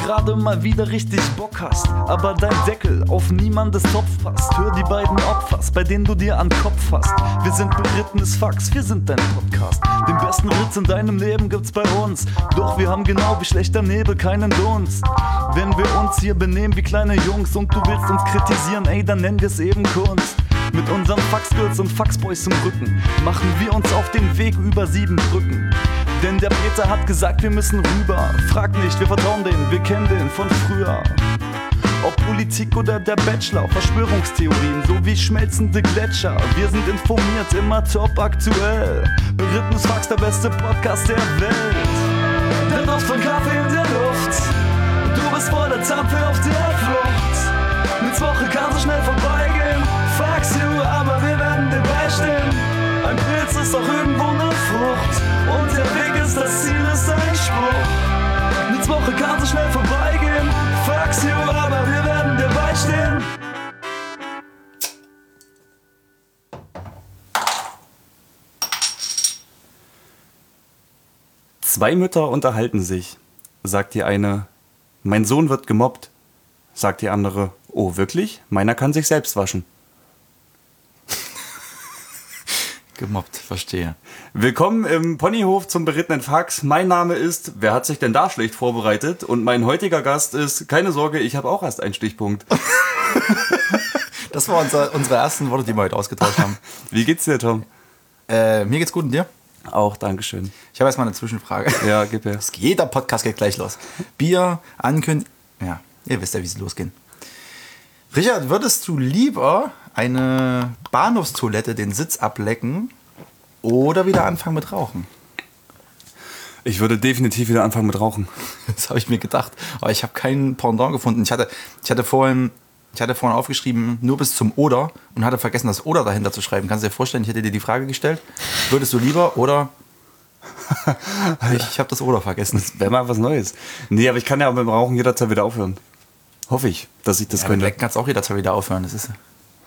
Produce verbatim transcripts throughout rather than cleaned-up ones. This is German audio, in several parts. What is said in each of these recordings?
gerade mal wieder richtig Bock hast, aber dein Deckel auf niemandes Topf passt. Hör die beiden Opfers, bei denen du dir an den Kopf fasst. Wir sind berittenes Fax, wir sind dein Podcast. Den besten Ritz in deinem Leben gibt's bei uns. Doch wir haben genau wie schlechter Nebel keinen Dunst. Wenn wir uns hier benehmen wie kleine Jungs und du willst uns kritisieren, ey, dann nennen wir's eben Kunst. Mit unseren Faxgirls und Faxboys im Rücken machen wir uns auf den Weg über sieben Brücken. Denn der Peter hat gesagt, wir müssen rüber. Frag nicht, wir vertrauen den, wir kennen den von früher. Ob Politik oder der Bachelor, Verschwörungstheorien sowie schmelzende Gletscher. Wir sind informiert, immer top aktuell. Berittenes Fax, der beste Podcast der Welt. Der Duft von Kaffee in der Luft. Du bist voller Zapfe auf der Flucht. Mittwoche kann so schnell vorbeigehen. Fax you, aber wir werden dir beistehen. Ein Pilz ist doch irgendwo eine Frucht. Und der Weg ist das Ziel, ist ein Spruch. Mittwoche kann so schnell vorbeigehen. Fax you, aber wir werden dir beistehen. Zwei Mütter unterhalten sich, sagt die eine. Mein Sohn wird gemobbt, sagt die andere. Oh, wirklich? Meiner kann sich selbst waschen. Gemobbt, verstehe. Willkommen im Ponyhof zum berittenen Fax. Mein Name ist, wer hat sich denn da schlecht vorbereitet? Und mein heutiger Gast ist, keine Sorge, ich habe auch erst einen Stichpunkt. Das waren unser, unsere ersten Worte, die wir heute ausgetauscht haben. Wie geht's dir, Tom? Äh, mir geht's gut und dir? Auch, dankeschön. Ich habe erstmal eine Zwischenfrage. Ja, gib her. Jeder Podcast geht gleich los. Bier, Ankündigung. Ja, ihr wisst ja, wie sie losgehen. Richard, würdest du lieber eine Bahnhofstoilette den Sitz ablecken oder wieder anfangen mit Rauchen? Ich würde definitiv wieder anfangen mit Rauchen. Das habe ich mir gedacht, aber ich habe keinen Pendant gefunden. Ich hatte, ich hatte vorhin, ich hatte vorhin aufgeschrieben, nur bis zum Oder und hatte vergessen, das Oder dahinter zu schreiben. Kannst du dir vorstellen, ich hätte dir die Frage gestellt, würdest du lieber oder... ich ich habe das Oder vergessen. Das wäre mal was Neues. Nee, aber ich kann ja mit dem Rauchen jederzeit wieder aufhören. Hoffe ich, dass ich das Ja, könnte. mit Leck kannst du auch jederzeit wieder aufhören. Das ist...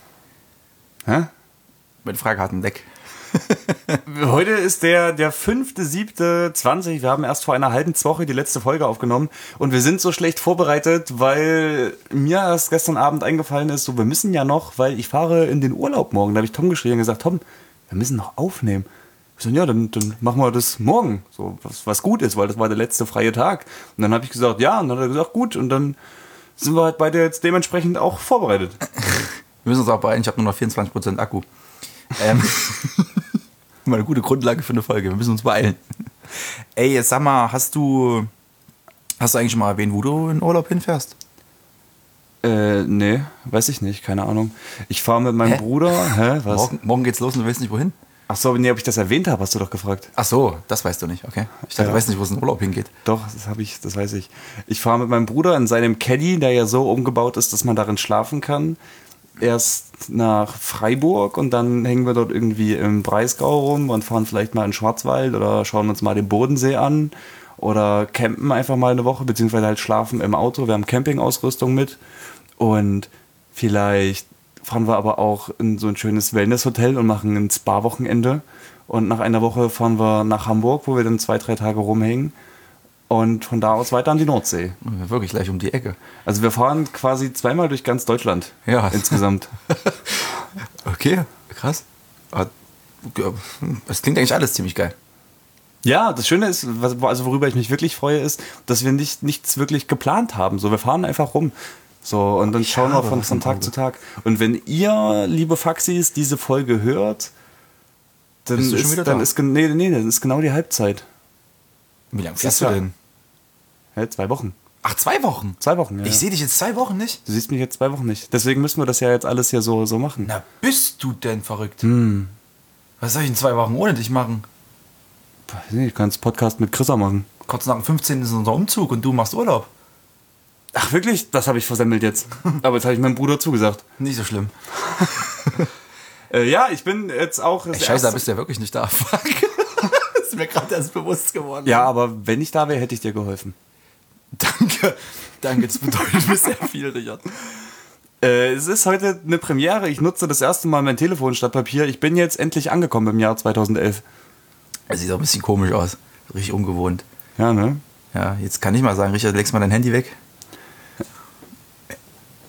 Hä? Meine Frage hat einen Leck. Heute ist der, der fünfte siebte zwanzig. Wir haben erst vor einer halben Woche die letzte Folge aufgenommen und wir sind so schlecht vorbereitet, weil mir erst gestern Abend eingefallen ist, so wir müssen ja noch, weil ich fahre in den Urlaub morgen. Da habe ich Tom geschrieben und gesagt, Tom, wir müssen noch aufnehmen. Ich so, ja, dann, dann machen wir das morgen, so was, was gut ist, weil das war der letzte freie Tag. Und dann habe ich gesagt, ja, und dann hat er gesagt, gut, und dann sind wir halt beide jetzt dementsprechend auch vorbereitet. Wir müssen uns auch beeilen, ich habe nur noch vierundzwanzig Prozent Akku. Ähm, mal eine gute Grundlage für eine Folge, wir müssen uns beeilen. Ey, jetzt sag mal, hast du, hast du eigentlich schon mal erwähnt, wo du in Urlaub hinfährst? Äh, nee, weiß ich nicht, keine Ahnung. Ich fahre mit meinem Hä? Bruder, hä, was? Morgen, morgen geht's los und du weißt nicht wohin? Ach so, nee, ob ich das erwähnt habe, hast du doch gefragt. Ach so, das weißt du nicht, okay. Ich dachte, Ja. du weißt nicht, wo es in Urlaub hingeht. Doch, das habe ich, das weiß ich. Ich fahre mit meinem Bruder in seinem Caddy, der ja so umgebaut ist, dass man darin schlafen kann. Erst nach Freiburg und dann hängen wir dort irgendwie im Breisgau rum und fahren vielleicht mal in Schwarzwald oder schauen uns mal den Bodensee an oder campen einfach mal eine Woche, beziehungsweise halt schlafen im Auto. Wir haben Campingausrüstung mit und vielleicht fahren wir aber auch in so ein schönes Wellnesshotel und machen ein Spa-Wochenende und nach einer Woche fahren wir nach Hamburg, wo wir dann zwei, drei Tage rumhängen. Und von da aus weiter an die Nordsee. Wirklich gleich um die Ecke. Also wir fahren quasi zweimal durch ganz Deutschland. Ja. Insgesamt. Okay, krass. Es klingt eigentlich alles ziemlich geil. Ja, das Schöne ist, was, also worüber ich mich wirklich freue, ist, dass wir nicht, nichts wirklich geplant haben. So, wir fahren einfach rum. So, und dann Ich schauen wir habe von, was von im Tag Auge. zu Tag. Und wenn ihr, liebe Faxis, diese Folge hört, dann Bist du schon ist, wieder dann da? ist, gen- nee, nee, dann ist genau die Halbzeit. Wie lange Das fährst ist du ja- denn? Ja, zwei Wochen. Ach, zwei Wochen? Zwei Wochen, ja. Ich ja. sehe dich jetzt zwei Wochen nicht. Du siehst mich jetzt zwei Wochen nicht. Deswegen müssen wir das ja jetzt alles hier so, so machen. Na, bist du denn verrückt? Hm. Was soll ich in zwei Wochen ohne dich machen? Weiß nicht, Du kannst Podcast mit Chrissa machen. Kurz nach dem fünfzehnten ist unser Umzug und du machst Urlaub. Ach wirklich? Das habe ich versemmelt jetzt. Aber jetzt habe ich meinem Bruder zugesagt. Nicht so schlimm. Äh, ja, ich bin jetzt auch... das Ey, Scheiße, da erste- bist du ja wirklich nicht da. Fuck. Das ist mir gerade erst bewusst geworden. Ja, aber wenn ich da wäre, hätte ich dir geholfen. Danke. Danke, das bedeutet mir sehr viel, Richard. Äh, es ist heute eine Premiere. Ich nutze das erste Mal mein Telefon statt Papier. Ich bin jetzt endlich angekommen im Jahr zweitausendelf. Es sieht auch ein bisschen komisch aus. Richtig ungewohnt. Ja, ne? Ja, jetzt kann ich mal sagen, Richard, legst mal dein Handy weg.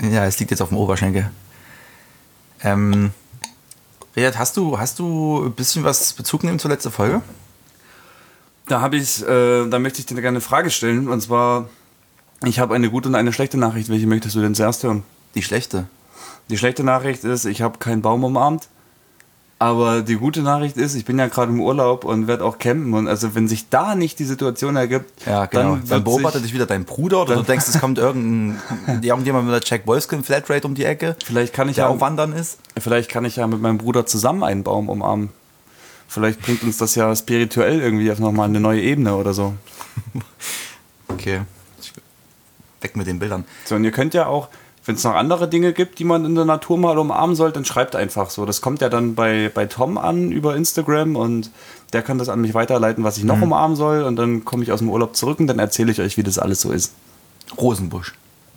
Ja, es liegt jetzt auf dem Oberschenkel. Ähm, Richard, hast du, hast du ein bisschen was Bezug nehmen zur letzten Folge? Da habe ich, äh, da möchte ich dir gerne eine Frage stellen. Und zwar, ich habe eine gute und eine schlechte Nachricht. Welche möchtest du denn zuerst hören? Die schlechte. Die schlechte Nachricht ist, ich habe keinen Baum umarmt. Aber die gute Nachricht ist, ich bin ja gerade im Urlaub und werde auch campen. Und also wenn sich da nicht die Situation ergibt, Ja, genau. dann, Dann beobachtet sich, dich wieder dein Bruder oder du denkst, es kommt irgendein, irgendjemand mit der Jack Wolfskin Flatrate um die Ecke, vielleicht kann ich der ja auch wandern ist. Vielleicht kann ich ja mit meinem Bruder zusammen einen Baum umarmen. Vielleicht bringt uns das ja spirituell irgendwie auf nochmal eine neue Ebene oder so. Okay. Weg mit den Bildern. So, und ihr könnt ja auch, wenn es noch andere Dinge gibt, die man in der Natur mal umarmen sollte, dann schreibt einfach so. Das kommt ja dann bei, bei Tom an über Instagram und der kann das an mich weiterleiten, was ich noch mhm. umarmen soll. Und dann komme ich aus dem Urlaub zurück und dann erzähle ich euch, wie das alles so ist. Rosenbusch.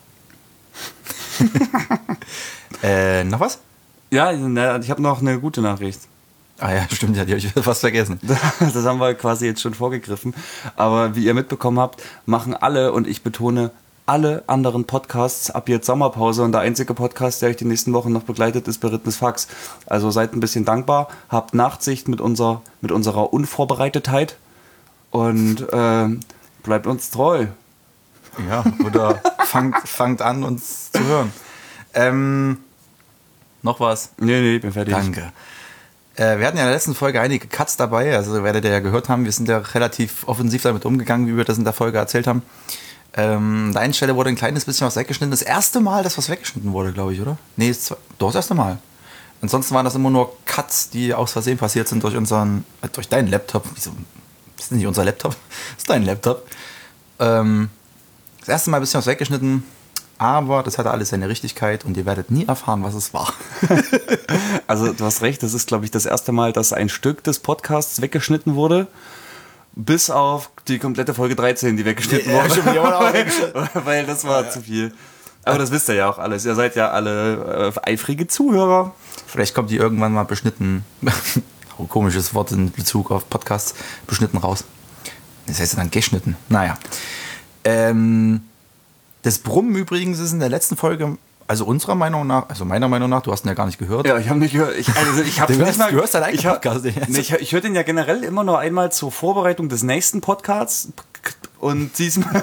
äh, noch was? Ja, ich habe noch eine gute Nachricht. Ah ja, stimmt, ja, die habe ich fast vergessen. Das haben wir quasi jetzt schon vorgegriffen. Aber wie ihr mitbekommen habt, machen alle, und ich betone, alle anderen Podcasts ab jetzt Sommerpause. Und der einzige Podcast, der euch die nächsten Wochen noch begleitet, ist Berittenes Fax. Also seid ein bisschen dankbar, habt Nachsicht mit, unser, mit unserer Unvorbereitetheit und äh, bleibt uns treu. Ja, oder fangt, fangt an, uns zu hören. Ähm, noch was? Nee, nee, ich bin fertig. Danke. Äh, wir hatten ja in der letzten Folge einige Cuts dabei, also werdet ihr ja gehört haben, wir sind ja relativ offensiv damit umgegangen, wie wir das in der Folge erzählt haben. Ähm, an der einen Stelle wurde ein kleines bisschen was weggeschnitten. Das erste Mal, dass was weggeschnitten wurde, glaube ich, oder? Nee, das war, doch das erste Mal. Ansonsten waren das immer nur Cuts, die aus Versehen passiert sind durch unseren, äh, durch deinen Laptop. Wieso? Das ist nicht unser Laptop, das ist dein Laptop. Ähm, das erste Mal ein bisschen was weggeschnitten, aber das hatte alles seine Richtigkeit und ihr werdet nie erfahren, was es war. Also du hast recht, das ist, glaube ich, das erste Mal, dass ein Stück des Podcasts weggeschnitten wurde. Bis auf die komplette Folge dreizehn, die weggeschnitten Ja, wurde. stimmt, die haben wir auch weggeschnitten. Weil das war ja zu viel. Aber das wisst ihr ja auch alles. Ihr seid ja alle äh, eifrige Zuhörer. Vielleicht kommt die irgendwann mal beschnitten, oh, komisches Wort in Bezug auf Podcasts, beschnitten raus. Das heißt dann geschnitten. Naja. Ähm, das Brummen übrigens ist in der letzten Folge, also unserer Meinung nach, also meiner Meinung nach, du hast ihn ja gar nicht gehört. Ja, ich habe nicht gehört. Ich, also ich habe Du nicht hörst- mal. du hörst deinen eigenen ich hab- Podcast nicht. Nee, ich ich höre den ja generell immer nur einmal zur Vorbereitung des nächsten Podcasts. Und diesmal,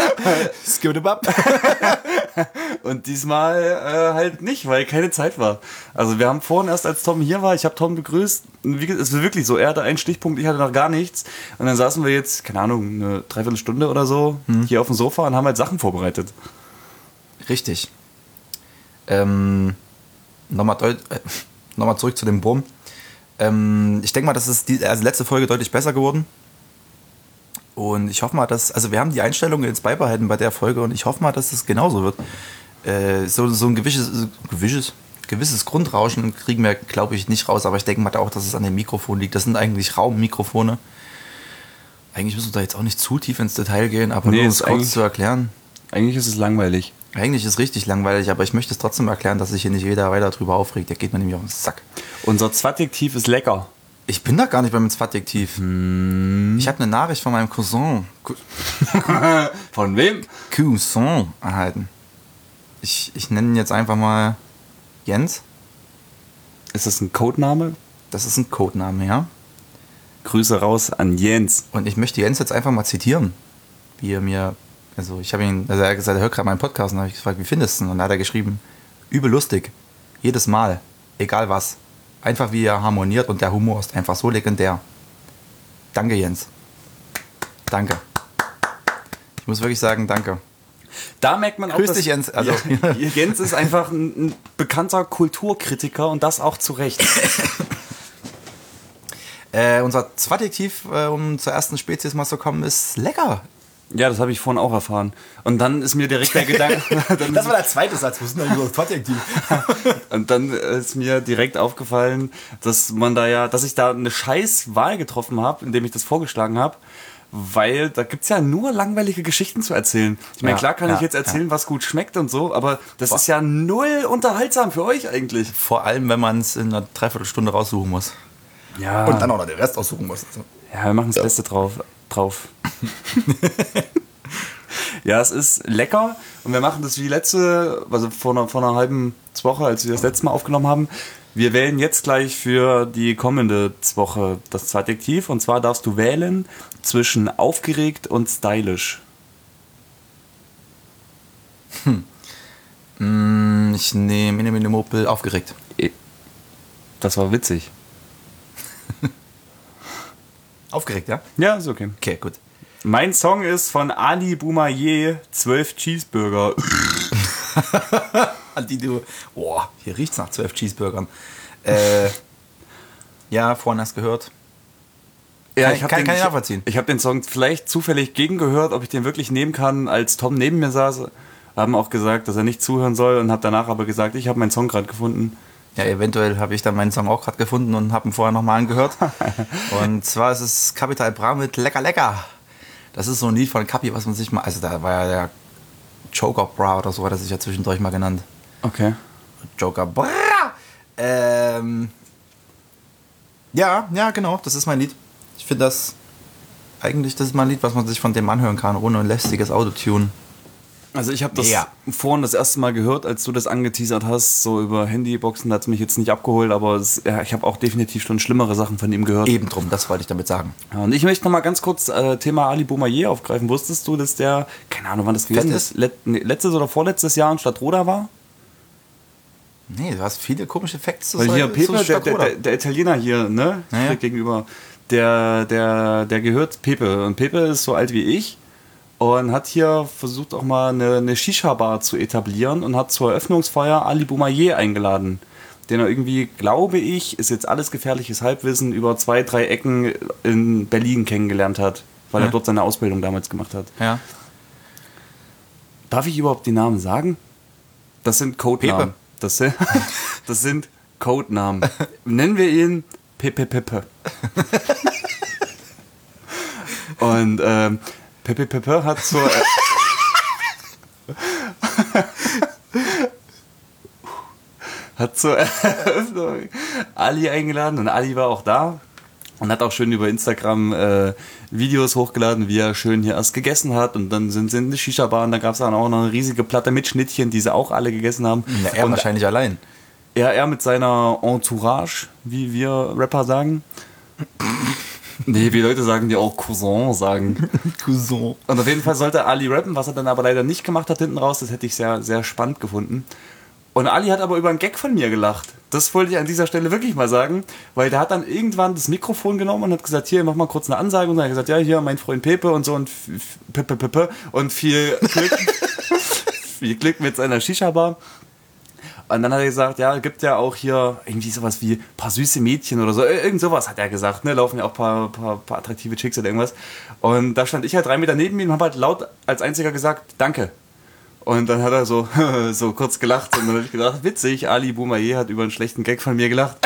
und diesmal äh, halt nicht, weil keine Zeit war. Also wir haben vorhin erst, als Tom hier war, ich habe Tom begrüßt. Und wie, es war wirklich so, er hatte einen Stichpunkt, ich hatte noch gar nichts. Und dann saßen wir jetzt, keine Ahnung, eine Dreiviertelstunde oder so hm. hier auf dem Sofa und haben halt Sachen vorbereitet. Richtig. Ähm, nochmal, deut- äh, nochmal zurück zu dem Brumm. Ähm, ich denke mal, das ist die also letzte Folge deutlich besser geworden. Und ich hoffe mal, dass, also wir haben die Einstellungen jetzt beibehalten bei der Folge und ich hoffe mal, dass es genauso wird. Äh, so, so ein gewisses, gewisses, gewisses Grundrauschen kriegen wir, glaube ich, nicht raus, aber ich denke mal auch, dass es an dem Mikrofon liegt. Das sind eigentlich Raummikrofone. Eigentlich müssen wir da jetzt auch nicht zu tief ins Detail gehen, aber Nee, nur um ist es kurz eigentlich- zu erklären. Eigentlich ist es langweilig. Eigentlich ist es richtig langweilig, aber ich möchte es trotzdem erklären, dass sich hier nicht jeder weiter drüber aufregt. Der geht mir nämlich auf den Sack. Unser Zwadjektiv ist lecker. Ich bin da gar nicht beim Zwadjektiv. Hm. Ich habe eine Nachricht von meinem Cousin, Cou- Von wem? Cousin erhalten. Ich, ich nenne ihn jetzt einfach mal Jens. Ist das ein Codename? Das ist ein Codename, ja. Grüße raus an Jens. Und ich möchte Jens jetzt einfach mal zitieren, wie er mir, also ich habe ihn, also er hat gesagt, er hört gerade meinen Podcast und habe ich gefragt, wie findest du ihn? Und da hat er geschrieben, übel lustig, jedes Mal, egal was. Einfach wie er harmoniert und der Humor ist einfach so legendär. Danke, Jens. Danke. Ich muss wirklich sagen, danke. Da merkt man auch, Grüß dass dich, Jens. Also- Ja, Jens ist einfach ein, ein bekannter Kulturkritiker und das auch zu Recht. Äh, unser Zwadjektiv, äh, um zur ersten Spezies mal zu kommen, ist lecker. Ja, das habe ich vorhin auch erfahren. Und dann ist mir direkt der Gedanke, dann, Das war der zweite Satz. Was ist denn das Zwadjektiv? und dann ist mir direkt aufgefallen, dass man da ja, dass ich da eine scheiß Wahl getroffen habe, indem ich das vorgeschlagen habe. Weil da gibt's ja nur langweilige Geschichten zu erzählen. Ich meine, Ja, klar kann ja, ich jetzt erzählen, ja. was gut schmeckt und so, aber das ist ja null unterhaltsam für euch eigentlich. Vor allem, wenn man es in einer Dreiviertelstunde raussuchen muss. Ja, Und dann auch noch den Rest aussuchen muss. ja wir machen das Beste drauf. drauf. Ja, es ist lecker und wir machen das wie letzte, also vor einer, vor einer halben Woche, als wir das letzte Mal aufgenommen haben. Wir wählen jetzt gleich für die kommende Woche das Adjektiv und zwar darfst du wählen zwischen aufgeregt und stylisch. Hm. Ich nehme in dem Mopel aufgeregt. Das war witzig. Aufgeregt, ja? Ja, ist okay. Okay, gut. Mein Song ist von Ali Boumaier, zwölf Cheeseburger. An die du. Boah, hier riecht's nach zwölf Cheeseburgern. Äh, ja, vorhin hast gehört. Ja, kann ich habe kann, den, kann ich ich, nachvollziehen. ich hab den Song vielleicht zufällig gegengehört, ob ich den wirklich nehmen kann, als Tom neben mir saß. Haben auch gesagt, dass er nicht zuhören soll und habe danach aber gesagt, ich habe meinen Song gerade gefunden. Ja, eventuell habe ich dann meinen Song auch gerade gefunden und habe ihn vorher nochmal angehört. Und zwar ist es Capital Bra mit Lecker Lecker. Das ist so ein Lied von Capi, was man sich mal, also da war ja der Joker Bra oder so, hat er sich ja zwischendurch mal genannt. Okay. Joker Bra. Ähm, ja, ja, genau, das ist mein Lied. Ich finde das, eigentlich, das ist mein Lied, was man sich von dem anhören kann, ohne ein lästiges Autotune. Also ich habe das Ja. vorhin das erste Mal gehört, als du das angeteasert hast, so über Handyboxen, da hat es mich jetzt nicht abgeholt, aber es, ja, ich habe auch definitiv schon schlimmere Sachen von ihm gehört. Eben drum, das wollte ich damit sagen. Ja, und ich möchte noch mal ganz kurz äh, Thema Ali Boumaier aufgreifen. Wusstest du, dass der, keine Ahnung, wann das gewesen Fett ist, Let, nee, letztes oder vorletztes Jahr in Stadtroda war? Nee, du hast viele komische Facts zu Weil hier zu Pepe, der, der, Stadtroda. der, der Italiener hier, ne, Ja, ja. direkt gegenüber, der, der, der gehört Pepe. Und Pepe ist so alt wie ich und hat hier versucht auch mal eine, eine Shisha-Bar zu etablieren und hat zur Eröffnungsfeier Ali Boumaier eingeladen. Den er irgendwie, glaube ich, ist jetzt alles gefährliches Halbwissen, über zwei, drei Ecken in Berlin kennengelernt hat, weil Ja. er dort seine Ausbildung damals gemacht hat. Ja. Darf ich überhaupt die Namen sagen? Das sind Codenamen. Pepe. Das sind, das sind Codenamen. Nennen wir ihn Pepe Pepe. Und ähm, Pepe Pepe hat zur hat zur Eröffnung Ali eingeladen und Ali war auch da und hat auch schön über Instagram äh, Videos hochgeladen, wie er schön hier erst gegessen hat und dann sind sie in eine Shisha-Bar und da gab es dann auch noch eine riesige Platte mit Schnittchen, die sie auch alle gegessen haben. Na, er und wahrscheinlich allein. er, er mit seiner Entourage, wie wir Rapper sagen. Nee, wie Leute sagen, die auch Cousin sagen. Cousin. Und auf jeden Fall sollte Ali rappen, was er dann aber leider nicht gemacht hat hinten raus. Das hätte ich sehr, sehr spannend gefunden. Und Ali hat aber über einen Gag von mir gelacht. Das wollte ich an dieser Stelle wirklich mal sagen, weil der hat dann irgendwann das Mikrofon genommen und hat gesagt, hier, mach mal kurz eine Ansage. Und dann hat er gesagt, ja, hier, mein Freund Pepe und so und Pepe Pepe und viel Glück, viel Glück mit seiner Shisha-Bar. Und dann hat er gesagt, ja, gibt ja auch hier irgendwie sowas wie ein paar süße Mädchen oder so. Irgend sowas hat er gesagt, ne? Laufen ja auch ein paar, paar, paar attraktive Chicks oder irgendwas. Und da stand ich halt drei Meter neben ihm und habe halt laut als einziger gesagt, danke. Und dann hat er so, so kurz gelacht und dann habe ich gedacht, witzig, Ali Boumaier hat über einen schlechten Gag von mir gelacht.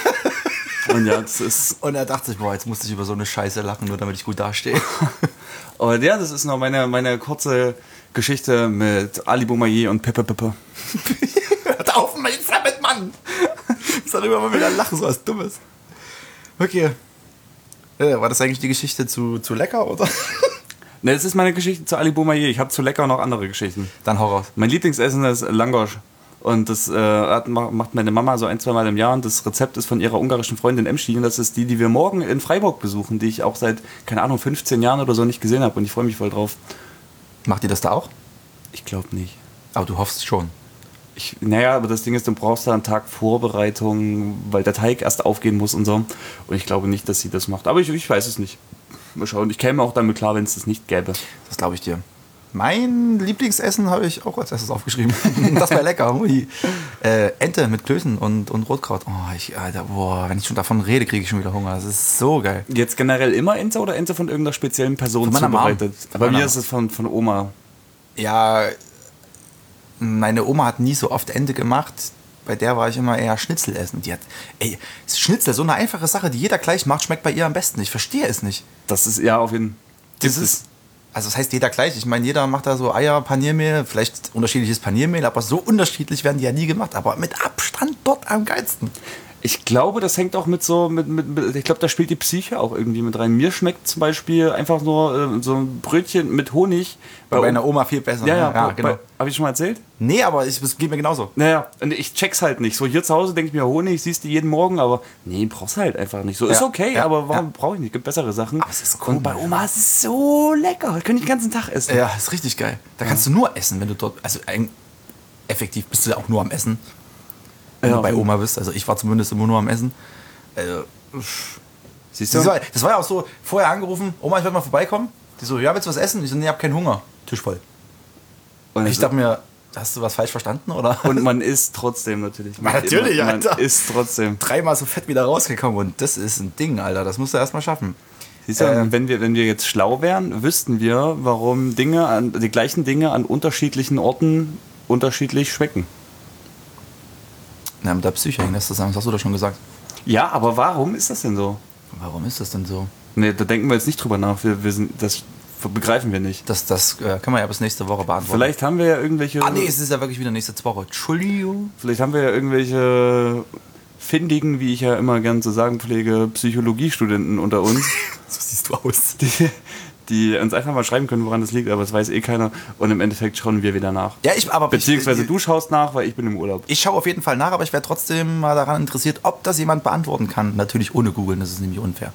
Und ja, das ist... Und er dachte sich, boah, jetzt musste ich über so eine Scheiße lachen, nur damit ich gut dastehe. Und ja, das ist noch meine, meine kurze Geschichte mit Ali Boumaier und Pepe Pepe. Hört auf, mein verdammt Mann! Ich soll immer mal wieder lachen, so was Dummes. Okay. Äh, war das eigentlich die Geschichte zu, zu lecker, oder? Ne, das ist meine Geschichte zu Ali Boumaier. Ich habe zu lecker noch andere Geschichten. Dann hau raus. Mein Lieblingsessen ist Langosch. Und das äh, hat- macht meine Mama so ein, zwei Mal im Jahr. Und das Rezept ist von ihrer ungarischen Freundin Emschi. Und das ist die, die wir morgen in Freiburg besuchen, die ich auch seit, keine Ahnung, fünfzehn Jahren oder so nicht gesehen habe. Und ich freue mich voll drauf. Macht ihr das da auch? Ich glaube nicht. Aber du hoffst schon. Ich, naja, aber das Ding ist, du brauchst da einen Tag Vorbereitung, weil der Teig erst aufgehen muss und so. Und ich glaube nicht, dass sie das macht. Aber ich, ich weiß es nicht. Mal schauen. Ich käme auch damit klar, wenn es das nicht gäbe. Das glaube ich dir. Mein Lieblingsessen habe ich auch als erstes aufgeschrieben. Das war lecker. Ui. Äh, Ente mit Klößen und, und Rotkraut. Oh, ich, Alter, boah, wenn ich schon davon rede, kriege ich schon wieder Hunger. Das ist so geil. Jetzt generell immer Ente oder Ente von irgendeiner speziellen Person Von meiner Mom. zubereitet? Von Bei meiner mir Mom. ist es von, von Oma. Ja, meine Oma hat nie so oft Ente gemacht. Bei der war ich immer eher Schnitzel essen. Die hat, ey, Schnitzel, so eine einfache Sache, die jeder gleich macht, schmeckt bei ihr am besten. Ich verstehe es nicht. Das ist ja auf jeden Fall. Das ist, also das heißt jeder gleich. Ich meine, jeder macht da so Eier, Paniermehl, vielleicht unterschiedliches Paniermehl, aber so unterschiedlich werden die ja nie gemacht. Aber mit Abstand dort am geilsten. Ich glaube, das hängt auch mit so, mit, mit, mit ich glaube, da spielt die Psyche auch irgendwie mit rein. Mir schmeckt zum Beispiel einfach nur äh, so ein Brötchen mit Honig. Bei meiner Oma viel besser. Ja, ja, ja genau. Habe ich schon mal erzählt? Nee, aber es geht mir genauso. Naja, und ich check's halt nicht. So hier zu Hause denke ich mir, Honig siehst du jeden Morgen, aber nee, brauchst du halt einfach nicht. So Ja, ist okay, ja, aber warum ja. brauche ich nicht? Gibt bessere Sachen. Aber es ist cool. Und bei Oma ist es so lecker. Das könnte ich den ganzen Tag essen. Ja, ist richtig geil. Da kannst du nur essen, wenn du dort, also ein, effektiv bist du auch nur am Essen, wenn Ja, du bei auf jeden Oma bist. Also ich war zumindest immer nur am Essen. Also, Siehst das du? war, das war ja auch so, vorher angerufen, Oma, ich will mal vorbeikommen. Die so, ja, willst du was essen? Ich so, nee, ich hab keinen Hunger. Tisch voll. Und Ich es- dachte mir, hast du was falsch verstanden, oder? Und man isst trotzdem natürlich. Man, Natürlich, man, Alter. Man isst trotzdem. Dreimal so fett wieder rausgekommen und das ist ein Ding, Alter. Das musst du erst mal schaffen. Siehst du, Ähm. wenn wir, wenn wir jetzt schlau wären, wüssten wir, warum Dinge an, die gleichen Dinge an unterschiedlichen Orten unterschiedlich schmecken. Na, mit der Psyche hängt das zusammen, das hast du doch schon gesagt. Ja, aber warum ist das denn so? Warum ist das denn so? Nee, da denken wir jetzt nicht drüber nach. Wir, wir sind, das begreifen wir nicht. Das, das äh, können wir ja bis nächste Woche beantworten. Vielleicht haben wir ja irgendwelche. Ah, nee, es ist ja wirklich wieder nächste Woche. Entschuldigung. Vielleicht haben wir ja irgendwelche findigen, wie ich ja immer gern zu sagen pflege, Psychologiestudenten unter uns, So siehst du aus. die, die uns einfach mal schreiben können, woran das liegt, aber das weiß eh keiner. Und im Endeffekt schauen wir wieder nach. Ja, ich, aber Beziehungsweise ich, du schaust nach, weil ich bin im Urlaub. Ich schaue auf jeden Fall nach, aber ich wäre trotzdem mal daran interessiert, ob das jemand beantworten kann. Natürlich ohne googeln, das ist nämlich unfair.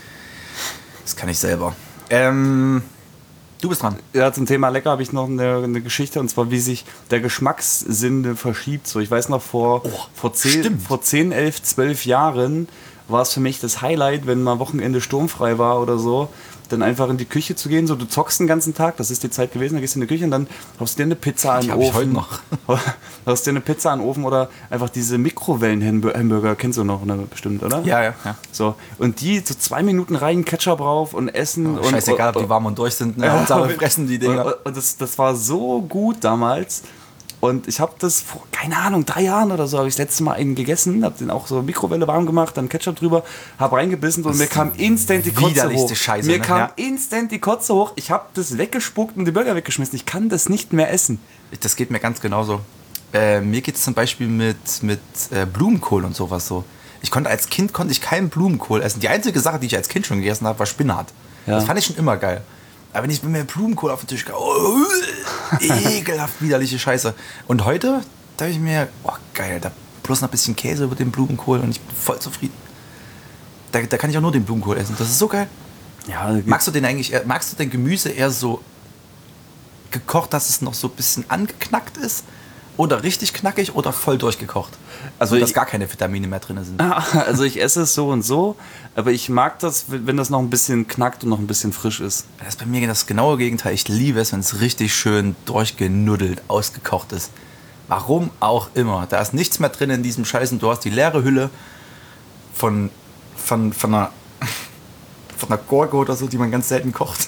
Das kann ich selber. Ähm, du bist dran. Ja, zum Thema lecker habe ich noch eine, eine Geschichte, und zwar wie sich der Geschmackssinn verschiebt. So, ich weiß noch, vor, Oh, vor, zehn, stimmt. vor zehn, elf, zwölf Jahren war es für mich das Highlight, wenn mal Wochenende sturmfrei war oder so, dann einfach in die Küche zu gehen. So, du zockst den ganzen Tag, das ist die Zeit gewesen, dann gehst du in die Küche und dann haust du dir eine Pizza an Die den hab ich Ofen. heute noch. Haust dir eine Pizza an den Ofen oder einfach diese Mikrowellen-Hamburger, kennst du noch, ne, bestimmt, oder? Ja, ja, ja. So, und die so zwei Minuten rein, Ketchup drauf und essen. und, Scheißegal, ob und, die warm und durch sind. Ne? Hauptsache wir fressen die Dinger. Und, und das, das war so gut damals. Und ich habe das vor, keine Ahnung, drei Jahren oder so, habe ich das letzte Mal einen gegessen, habe den auch so Mikrowelle warm gemacht, dann Ketchup drüber, habe reingebissen und Das mir ist kam instant die Kotze widerlichste hoch. Scheiße, mir ne? kam Ja. instant die Kotze hoch. Ich habe das weggespuckt und die Burger weggeschmissen. Ich kann das nicht mehr essen. Das geht mir ganz genauso. Äh, mir geht es zum Beispiel mit, mit äh, Blumenkohl und sowas so. Ich konnte als Kind konnte ich keinen Blumenkohl essen. Die einzige Sache, die ich als Kind schon gegessen habe, war Spinat. Ja. Das fand ich schon immer geil. Aber wenn ich mit mir Blumenkohl auf den Tisch kam, oh, ekelhaft widerliche Scheiße. Und heute dachte ich mir, oh geil, da bloß noch ein bisschen Käse über den Blumenkohl und ich bin voll zufrieden. Da, da kann ich auch nur den Blumenkohl essen. Das ist so geil. Ja, Magst du den eigentlich, eher, magst du den Gemüse eher so gekocht, dass es noch so ein bisschen angeknackt ist? Oder richtig knackig oder voll durchgekocht? Also, Also dass ich- gar keine Vitamine mehr drin sind. also ich esse es so und so, aber ich mag das, wenn das noch ein bisschen knackt und noch ein bisschen frisch ist. Das ist bei mir das genaue Gegenteil. Ich liebe es, wenn es richtig schön durchgenuddelt, ausgekocht ist. Warum auch immer. Da ist nichts mehr drin in diesem Scheißen. Du hast die leere Hülle von, von, von, einer, von einer Gurke oder so, die man ganz selten kocht.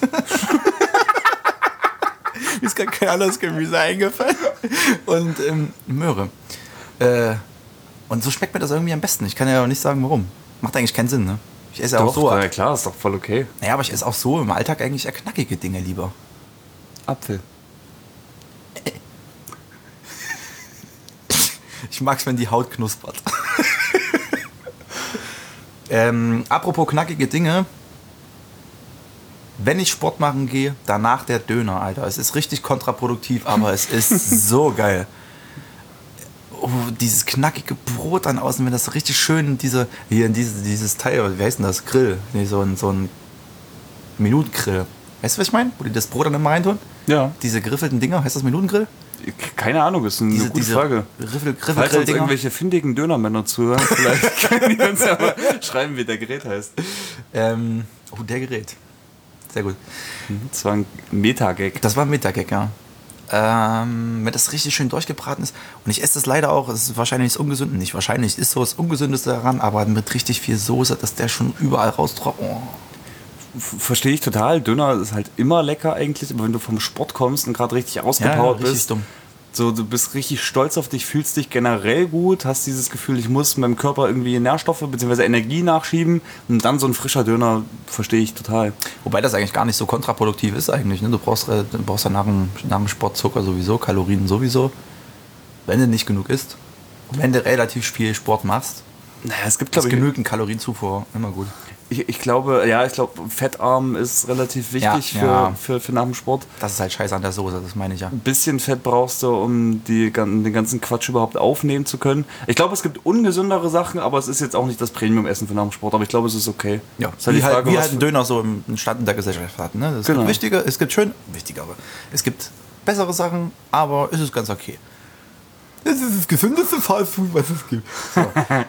Mir ist gar kein anderes Gemüse eingefallen. Und ähm, Möhre. Äh, und so schmeckt mir das irgendwie am besten. Ich kann ja auch nicht sagen, warum. Macht eigentlich keinen Sinn, ne? Ich esse auch so. ja klar, ist doch voll okay. Naja, aber ich esse auch so im Alltag eigentlich eher knackige Dinge lieber. Apfel. Ich mag's, wenn die Haut knuspert. ähm, apropos knackige Dinge. Wenn ich Sport machen gehe, danach der Döner, Alter. Es ist richtig kontraproduktiv, aber es ist so geil. Oh, dieses knackige Brot dann außen, wenn das so richtig schön diese, hier in diese, dieses Teil, wie heißt denn das? Grill. Nee, so ein, so ein Minutengrill. Weißt du, was ich meine? Wo die das Brot dann immer reintun? Ja. Diese griffelten Dinger, heißt das Minutengrill? Keine Ahnung, ist eine Diese, gute diese Frage. Riffel, Falls uns Griffelgrill-Dinger. irgendwelche findigen Dönermänner zuhören, vielleicht können die uns ja mal schreiben, wie der Gerät heißt. Ähm, oh, der Gerät. Sehr gut. Das war ein Meta-Gag. Das war ein Mittagegg, ja. Ähm, wenn das richtig schön durchgebraten ist. Und ich esse das leider auch, es ist wahrscheinlich das Ungesünde, nicht wahrscheinlich, ist so das Ungesündeste daran, aber mit richtig viel Soße, dass der schon überall raustropft. Oh. F- Verstehe ich total. Döner ist halt immer lecker eigentlich, aber wenn du vom Sport kommst und gerade richtig ausgepowert richtig bist, dumm. so du bist richtig stolz auf dich, fühlst dich generell gut, hast dieses Gefühl, ich muss meinem Körper irgendwie Nährstoffe bzw. Energie nachschieben und dann so ein frischer Döner, verstehe ich total. Wobei das eigentlich gar nicht so kontraproduktiv ist eigentlich. Ne? Du brauchst, äh, du brauchst ja nach dem, nach dem Sport Zucker sowieso, Kalorien sowieso. Wenn du nicht genug isst, wenn du relativ viel Sport machst, Naja, es gibt, Das glaube ich, genügend Kalorienzufuhr, immer gut. ich, ich glaube, ja, ich glaube, fettarm ist relativ wichtig Ja, für, ja. Für, für nach dem Sport. Das ist halt scheiße an der Soße, das meine ich ja. Ein bisschen Fett brauchst du, um die, gan- den ganzen Quatsch überhaupt aufnehmen zu können. Ich glaube, es gibt ungesündere Sachen, aber es ist jetzt auch nicht das Premium-Essen für nach dem Sport. Aber ich glaube, es ist okay. Ja, ist halt wie, die halt, Frage, wie was halt ein für- Döner so im im Stand in der Gesellschaft hat. Ne? Es Genau. gibt wichtige, es gibt schön, wichtigere. Es gibt bessere Sachen, aber es ist ganz okay. Das ist das gesündeste Fastfood, was es gibt. So.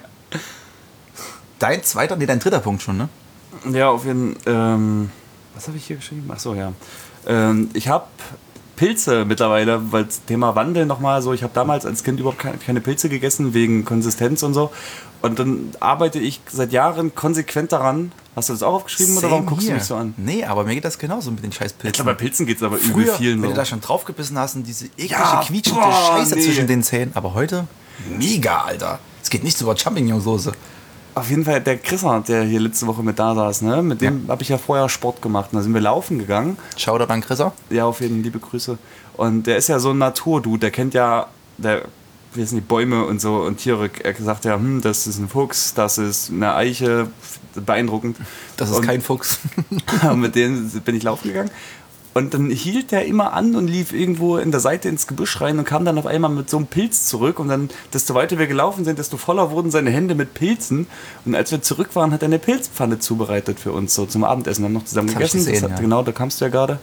Dein zweiter, nee, dein dritter Punkt schon, ne? Ja, auf jeden Fall. Ähm, was habe ich hier geschrieben? Ach so, ja. Ähm, ich habe Pilze mittlerweile, weil das Thema Wandel nochmal so, ich habe damals als Kind überhaupt keine, keine Pilze gegessen, wegen Konsistenz und so. Und dann arbeite ich seit Jahren konsequent daran. Hast du das auch aufgeschrieben oder warum Same guckst hier. du mich so an? Nee, aber mir geht das genauso mit den scheiß Ich Pilzen. glaube, bei Pilzen geht es aber übel Früher, vielen wenn so. du da schon draufgebissen hast und diese eklige, Ja, quietschende boah, Scheiße nee. zwischen den Zähnen. Aber heute, mega, Alter. Es geht nichts über Champignonsauce. Auf jeden Fall der Chrisser, der hier letzte Woche mit da saß, ne? Mit dem habe ich ja vorher Sport gemacht. Und da sind wir laufen gegangen. Shoutout an Chrisser. Ja, auf jeden Fall liebe Grüße. Und der ist ja so ein Naturdude, der kennt ja, der, wie sind die Bäume und so und Tiere. Er sagt ja, hm, das ist ein Fuchs, das ist eine Eiche, beeindruckend. Das ist und, kein Fuchs. Und mit denen bin ich laufen gegangen. Und dann hielt der immer an und lief irgendwo in der Seite ins Gebüsch rein und kam dann auf einmal mit so einem Pilz zurück. Und dann, desto weiter wir gelaufen sind, desto voller wurden seine Hände mit Pilzen. Und als wir zurück waren, hat er eine Pilzpfanne zubereitet für uns, so zum Abendessen. Dann noch zusammen Das hab ich gegessen. gesehen, das hat, ja. Genau, da kamst du ja gerade.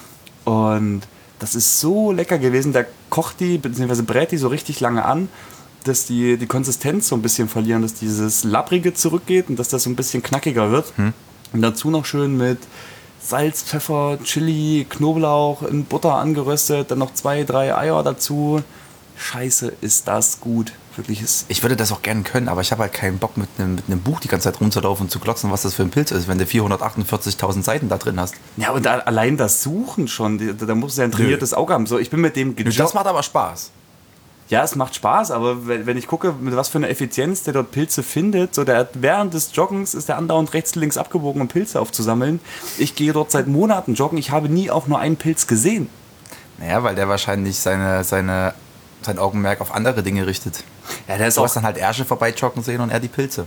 Und das ist so lecker gewesen. Der kocht die, beziehungsweise brät die so richtig lange an, dass die, die Konsistenz so ein bisschen verlieren, dass dieses Lapprige zurückgeht und dass das so ein bisschen knackiger wird. Hm. Und dazu noch schön mit Salz, Pfeffer, Chili, Knoblauch in Butter angeröstet, dann noch zwei, drei Eier dazu. Scheiße, ist das gut. Wirklich ist. Ich würde das auch gerne können, aber ich habe halt keinen Bock, mit einem, mit einem Buch die ganze Zeit rumzulaufen und zu glotzen, was das für ein Pilz ist, wenn du vierhundertachtundvierzigtausend Seiten da drin hast. Ja, und da, allein das Suchen schon, die- da musst du ja ein trainiertes Auge haben. So, ich bin mit dem Nö, gejoggt. das macht aber Spaß. Ja, es macht Spaß, aber wenn, wenn ich gucke, mit was für einer Effizienz der dort Pilze findet, so der hat, während des Joggens ist der andauernd rechts, links abgebogen, um Pilze aufzusammeln. Ich gehe dort seit Monaten joggen, ich habe nie auch nur einen Pilz gesehen. Naja, weil der wahrscheinlich seine, seine, sein Augenmerk auf andere Dinge richtet. Ja, der ist Du auch, hast dann halt Ärsche vorbei joggen sehen und er die Pilze.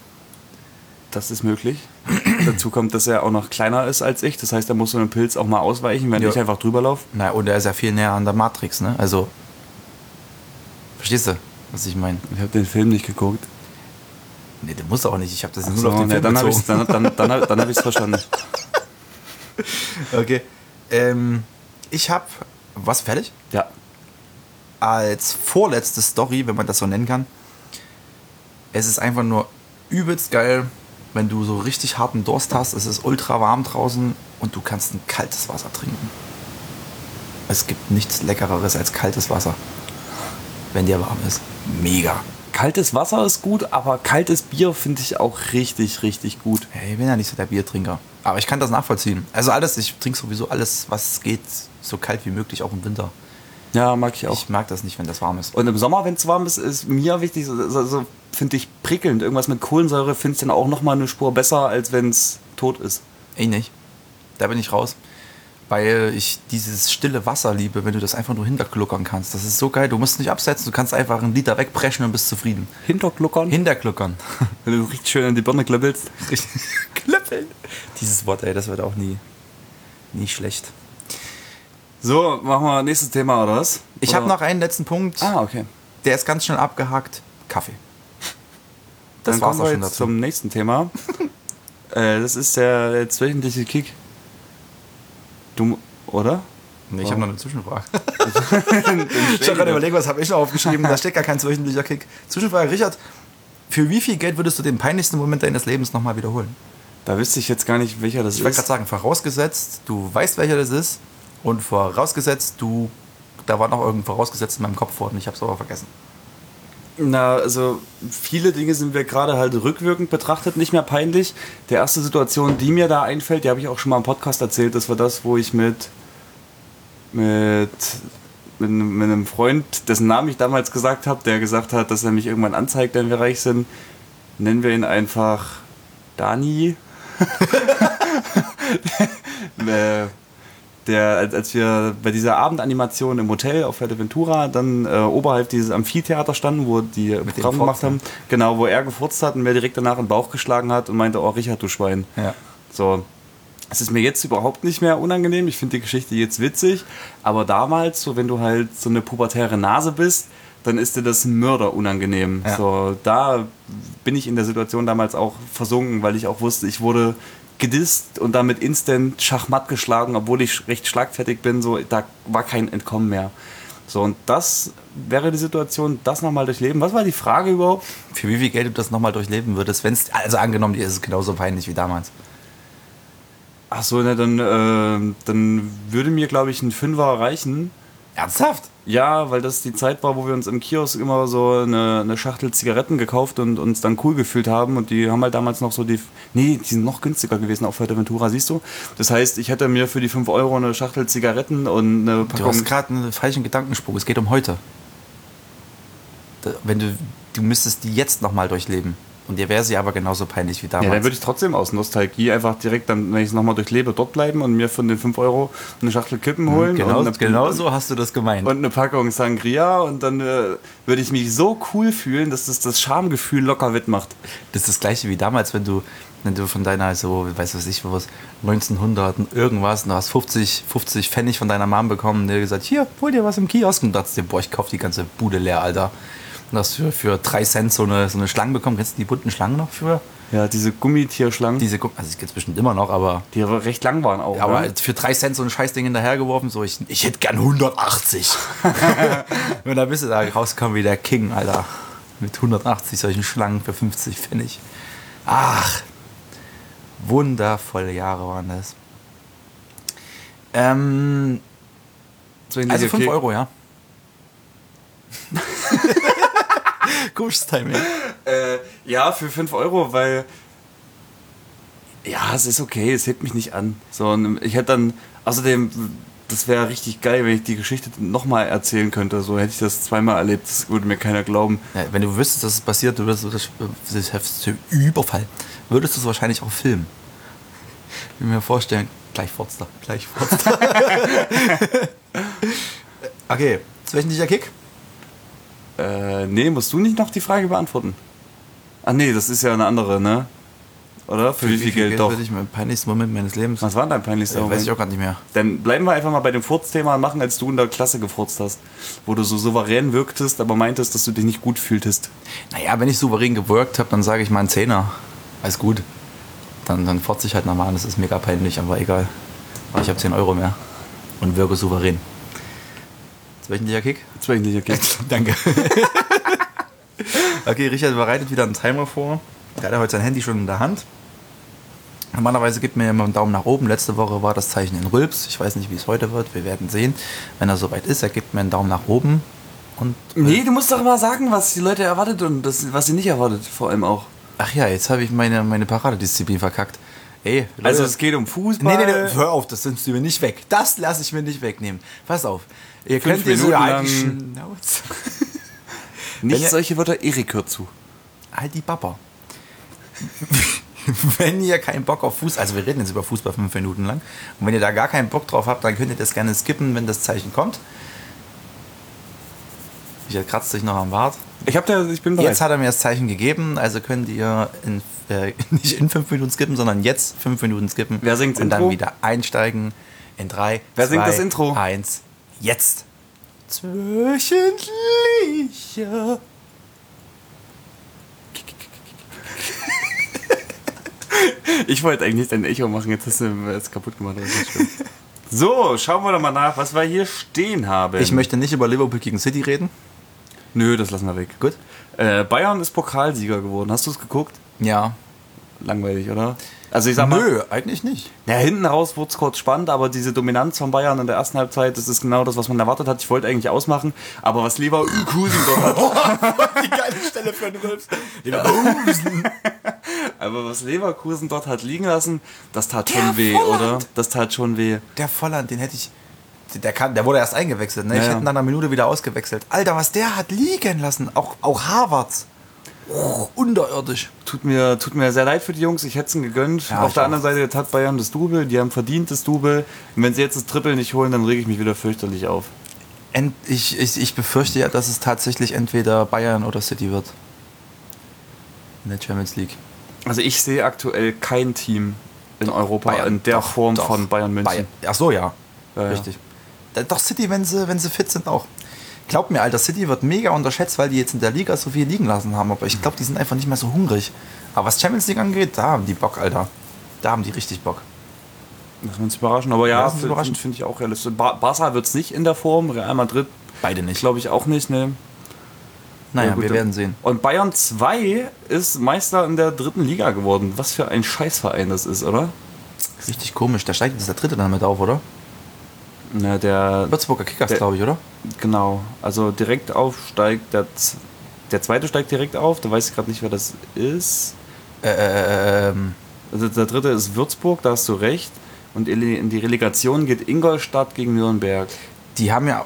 das ist möglich. Dazu kommt, dass er auch noch kleiner ist als ich, das heißt, er muss so einem Pilz auch mal ausweichen, wenn Ja. ich einfach drüber laufe. Na, und er ist ja viel näher an der Matrix, ne? Also, verstehst du, was ich meine? Ich habe den Film nicht geguckt. Nee, der muss auch nicht. Ich habe das Ach nur so, auf den ne, Film dann habe ich bezogen. es dann, dann, dann, hab- dann hab ich's verstanden. Okay. Ähm, ich habe, was, fertig? Ja. Als vorletzte Story, wenn man das so nennen kann. Es ist einfach nur übelst geil, wenn du so richtig harten Durst hast. Es ist ultra warm draußen und du kannst ein kaltes Wasser trinken. Es gibt nichts Leckereres als kaltes Wasser, wenn dir warm ist. Mega. Kaltes Wasser ist gut, aber kaltes Bier finde ich auch richtig, richtig gut. Hey, ich bin ja nicht so der Biertrinker. Aber ich kann das nachvollziehen. Also alles, ich trinke sowieso alles, was geht, so kalt wie möglich, auch im Winter. Ja, mag ich auch. Ich mag das nicht, wenn das warm ist. Und im Sommer, wenn es warm ist, ist mir wichtig, so, so, so finde ich prickelnd. Irgendwas mit Kohlensäure finde ich dann auch nochmal eine Spur besser, als wenn es tot ist. Ich nicht. Da bin ich raus. Weil ich dieses stille Wasser liebe, wenn du das einfach nur hintergluckern kannst. Das ist so geil. Du musst nicht absetzen, du kannst einfach einen Liter wegpreschen und bist zufrieden. Hintergluckern? Hintergluckern. Wenn du richtig schön an die Birne klöppelst. Richtig. Klöppeln. Dieses Wort, ey, das wird auch nie, nie schlecht. So, machen wir nächstes Thema, oder was? Ich Oder? habe noch einen letzten Punkt. Ah, okay. Der ist ganz schnell abgehakt. Kaffee. Das Dann war's kommen auch wir schon jetzt dazu. zum nächsten Thema. äh, das ist der, der wöchentliche Kick. Du, oder? Nee, ich Oh. habe noch eine Zwischenfrage. Ich habe gerade überlegt, was habe ich noch aufgeschrieben. Da steht gar kein wöchentlicher Kick. Zwischenfrage, Richard. Für wie viel Geld würdest du den peinlichsten Moment deines Lebens nochmal wiederholen? Da wüsste ich jetzt gar nicht, welcher das Ich wollte ist. gerade sagen, vorausgesetzt, du weißt, welcher das ist. Und vorausgesetzt, du, da war noch irgendein vorausgesetzt in meinem Kopf vor und ich habe es aber vergessen. Na, also viele Dinge sind wir gerade halt rückwirkend betrachtet nicht mehr peinlich. Die erste Situation, die mir da einfällt, die habe ich auch schon mal im Podcast erzählt, das war das, wo ich mit mit, mit, einem- mit einem Freund, dessen Namen ich damals gesagt habe, der gesagt hat, dass er mich irgendwann anzeigt, wenn wir reich sind. Nennen wir ihn einfach Dani. äh, der, als, als wir bei dieser Abendanimation im Hotel auf Fuerteventura dann äh, oberhalb dieses Amphitheater standen, wo die Programm gemacht haben, genau, wo er gefurzt hat und mir direkt danach in den Bauch geschlagen hat und meinte, oh Richard, du Schwein. Ja. So, es ist mir jetzt überhaupt nicht mehr unangenehm, ich finde die Geschichte jetzt witzig, aber damals, so wenn du halt so eine pubertäre Nase bist, dann ist dir das Mörder unangenehm. Ja. So, da bin ich in der Situation damals auch versunken, weil ich auch wusste, ich wurde gedisst und damit instant schachmatt geschlagen, obwohl ich recht schlagfertig bin, so, da war kein Entkommen mehr. So, und das wäre die Situation, das nochmal durchleben. Was war die Frage überhaupt? Für wie viel Geld du das nochmal durchleben würdest, wenn es, also angenommen, dir ist es genauso peinlich wie damals. Ach so, ne, dann, äh, dann würde mir, glaube ich, ein Fünfer reichen. Ernsthaft? Ja, weil das die Zeit war, wo wir uns im Kiosk immer so eine, eine Schachtel Zigaretten gekauft und uns dann cool gefühlt haben. Und die haben halt damals noch so die... Nee, die sind noch günstiger gewesen auf Fuerteventura, siehst du? Das heißt, ich hätte mir für die fünf Euro eine Schachtel Zigaretten und eine Packung... Du hast gerade einen falschen Gedankensprung. Es geht um heute. Da, wenn du, du müsstest die jetzt nochmal durchleben. Und dir wäre sie aber genauso peinlich wie damals. Ja, dann würde ich trotzdem aus Nostalgie einfach direkt, dann, wenn ich es nochmal durchlebe, dort bleiben und mir von den fünf Euro eine Schachtel Kippen holen. Genau, und eine, genau so hast du das gemeint. Und eine Packung Sangria und dann äh, würde ich mich so cool fühlen, dass das das Schamgefühl locker wettmacht. Das ist das gleiche wie damals, wenn du, wenn du von deiner, so, weiß was ich was, neunzehnhundert und irgendwas, und du hast fünfzig, fünfzig Pfennig von deiner Mom bekommen und dir gesagt, hier, hol dir was im Kiosk. Und dachtest dir, boah, ich kauf die ganze Bude leer, Alter. Und hast für, für drei Cent so eine, so eine Schlange bekommen. Kennst du die bunten Schlangen noch für? Ja, diese Gummitierschlangen. Diese, Gu- also die gibt es bestimmt immer noch, aber... Die aber recht lang waren auch. Aber ne? für drei Cent so ein Scheißding hinterhergeworfen, so, ich, ich hätte gern hundertachtzig. Und da bist du da rausgekommen wie der King, Alter. Mit hundertachtzig solchen Schlangen für fünfzig Pfennig. Ach, wundervolle Jahre waren das. Ähm, also fünf Euro, ja. Komisches Timing. Äh, ja, für fünf Euro, weil... Ja, es ist okay, es hebt mich nicht an. So, und ich hätte dann... Außerdem, das wäre richtig geil, wenn ich die Geschichte nochmal erzählen könnte. So hätte ich das zweimal erlebt, das würde mir keiner glauben. Ja, wenn du wüsstest, dass es passiert, du würdest das, das, das Überfall, würdest du es wahrscheinlich auch filmen. Ich will mir vorstellen, gleich Forster, gleich Forster. Okay, wöchentlicher Kick? Äh, nee, musst du nicht noch die Frage beantworten? Ach nee, das ist ja eine andere, ne? Oder? Für, Für wie viel, viel Geld, Geld doch? Würde ich mein peinlichster Moment meines Lebens. Was war dein peinlichster äh, Moment? Weiß ich auch gar nicht mehr. Dann bleiben wir einfach mal bei dem Furzthema und machen, als du in der Klasse gefurzt hast. Wo du so souverän wirktest, aber meintest, dass du dich nicht gut fühltest. Naja, wenn ich souverän gewirkt habe, dann sage ich mal einen Zehner. Alles gut. Dann, dann furze ich halt normal. Das ist mega peinlich, aber egal. Aber ich habe zehn Euro mehr. Und wirke souverän. Wöchentlicher Kick? Wöchentlicher Kick. Danke. Okay, Richard bereitet wieder einen Timer vor. Der hat heute sein Handy schon in der Hand. Normalerweise gibt mir immer einen Daumen nach oben. Letzte Woche war das Zeichen in Rülps. Ich weiß nicht, wie es heute wird. Wir werden sehen. Wenn er soweit ist, er gibt mir einen Daumen nach oben. Und nee, du musst doch mal sagen, was die Leute erwartet und das, was sie nicht erwartet, vor allem auch. Ach ja, jetzt habe ich meine, meine Paradedisziplin verkackt. Ey, Leute. Also es geht um Fußball. Nee, nee, nee, hör auf, das nimmst du mir nicht weg. Das lasse ich mir nicht wegnehmen. Pass auf. Ihr Fünf könnt diese Minuten alten lang. Schnauze. Nicht ihr- solche Wörter, Erik hört zu. Halt die Papa. Wenn ihr keinen Bock auf Fußball, also wir reden jetzt über Fußball fünf Minuten lang, und wenn ihr da gar keinen Bock drauf habt, dann könnt ihr das gerne skippen, wenn das Zeichen kommt. Ich kratzt sich noch am Bart. Ich, hab da, ich bin bereit. Jetzt hat er mir das Zeichen gegeben, also könnt ihr in, äh, nicht in fünf Minuten skippen, sondern jetzt fünf Minuten skippen. Wer singt's und Intro? dann wieder einsteigen in drei, Wer zwei, singt das Intro? eins, jetzt. Wöchentlicher. Ich wollte eigentlich dein Echo machen, jetzt hast du mir jetzt kaputt gemacht. Das ist nicht schlimm. So, schauen wir doch mal nach, was wir hier stehen haben. Ich möchte nicht über Liverpool gegen City reden. Nö, das lassen wir weg. Gut. Äh, Bayern ist Pokalsieger geworden. Hast du es geguckt? Ja. Langweilig, oder? Also ich sag mal, Nö, eigentlich nicht. ja, hinten raus wurde es kurz spannend, aber diese Dominanz von Bayern in der ersten Halbzeit, das ist genau das, was man erwartet hat. Ich wollte eigentlich ausmachen, aber was Leverkusen dort hat, Die geile Stelle für einen Rülps. aber was Leverkusen dort hat liegen lassen, das tat schon Der weh, Volland. oder? Das tat schon weh. Der Volland, den hätte ich... Der, kann, der wurde erst eingewechselt, ne? Ich Ja, hätte ja. ihn nach einer Minute wieder ausgewechselt. Alter, was der hat liegen lassen. Auch, auch Harvards. Oh, unterirdisch. Tut mir, tut mir sehr leid für die Jungs, ich hätte es ihnen gegönnt. Ja, Auf ich der auch. anderen Seite, jetzt hat Bayern das Double, die haben verdient das Double. Und wenn sie jetzt das Triple nicht holen, dann rege ich mich wieder fürchterlich auf. Ent, ich, ich, ich befürchte ja, dass es tatsächlich entweder Bayern oder City wird. In der Champions League. Also ich sehe aktuell kein Team in Europa Bayern, in der doch, Form doch. von Bayern München. Bayern. Ach so, ja. Ja, ja. Richtig. Da- Doch City, wenn sie, wenn sie fit sind, auch. Glaubt mir, Alter, City wird mega unterschätzt, weil die jetzt in der Liga so viel liegen lassen haben. Aber ich glaube, die sind einfach nicht mehr so hungrig. Aber was Champions League angeht, da haben die Bock, Alter. Da haben die richtig Bock. Lass uns überraschen, aber ja, Lass uns finde überraschen. find ich auch realistisch. Ba Barca wird es nicht in der Form, Real Madrid Beide nicht. glaube ich auch nicht, ne? Naja, Ja, gut, wir werden sehen. Und Bayern zwei ist Meister in der dritten Liga geworden. Was für ein Scheißverein das ist, oder? Richtig komisch. Da steigt jetzt der dritte dann mit auf, oder? Na, der, Würzburger Kickers, Der- glaube ich, oder? genau, also direkt aufsteigt, der, Z- der zweite steigt direkt auf, da weiß ich gerade nicht, wer das ist. Äh, äh, ähm, Also der dritte ist Würzburg, da hast du recht. Und in die Relegation geht Ingolstadt gegen Nürnberg. die haben ja.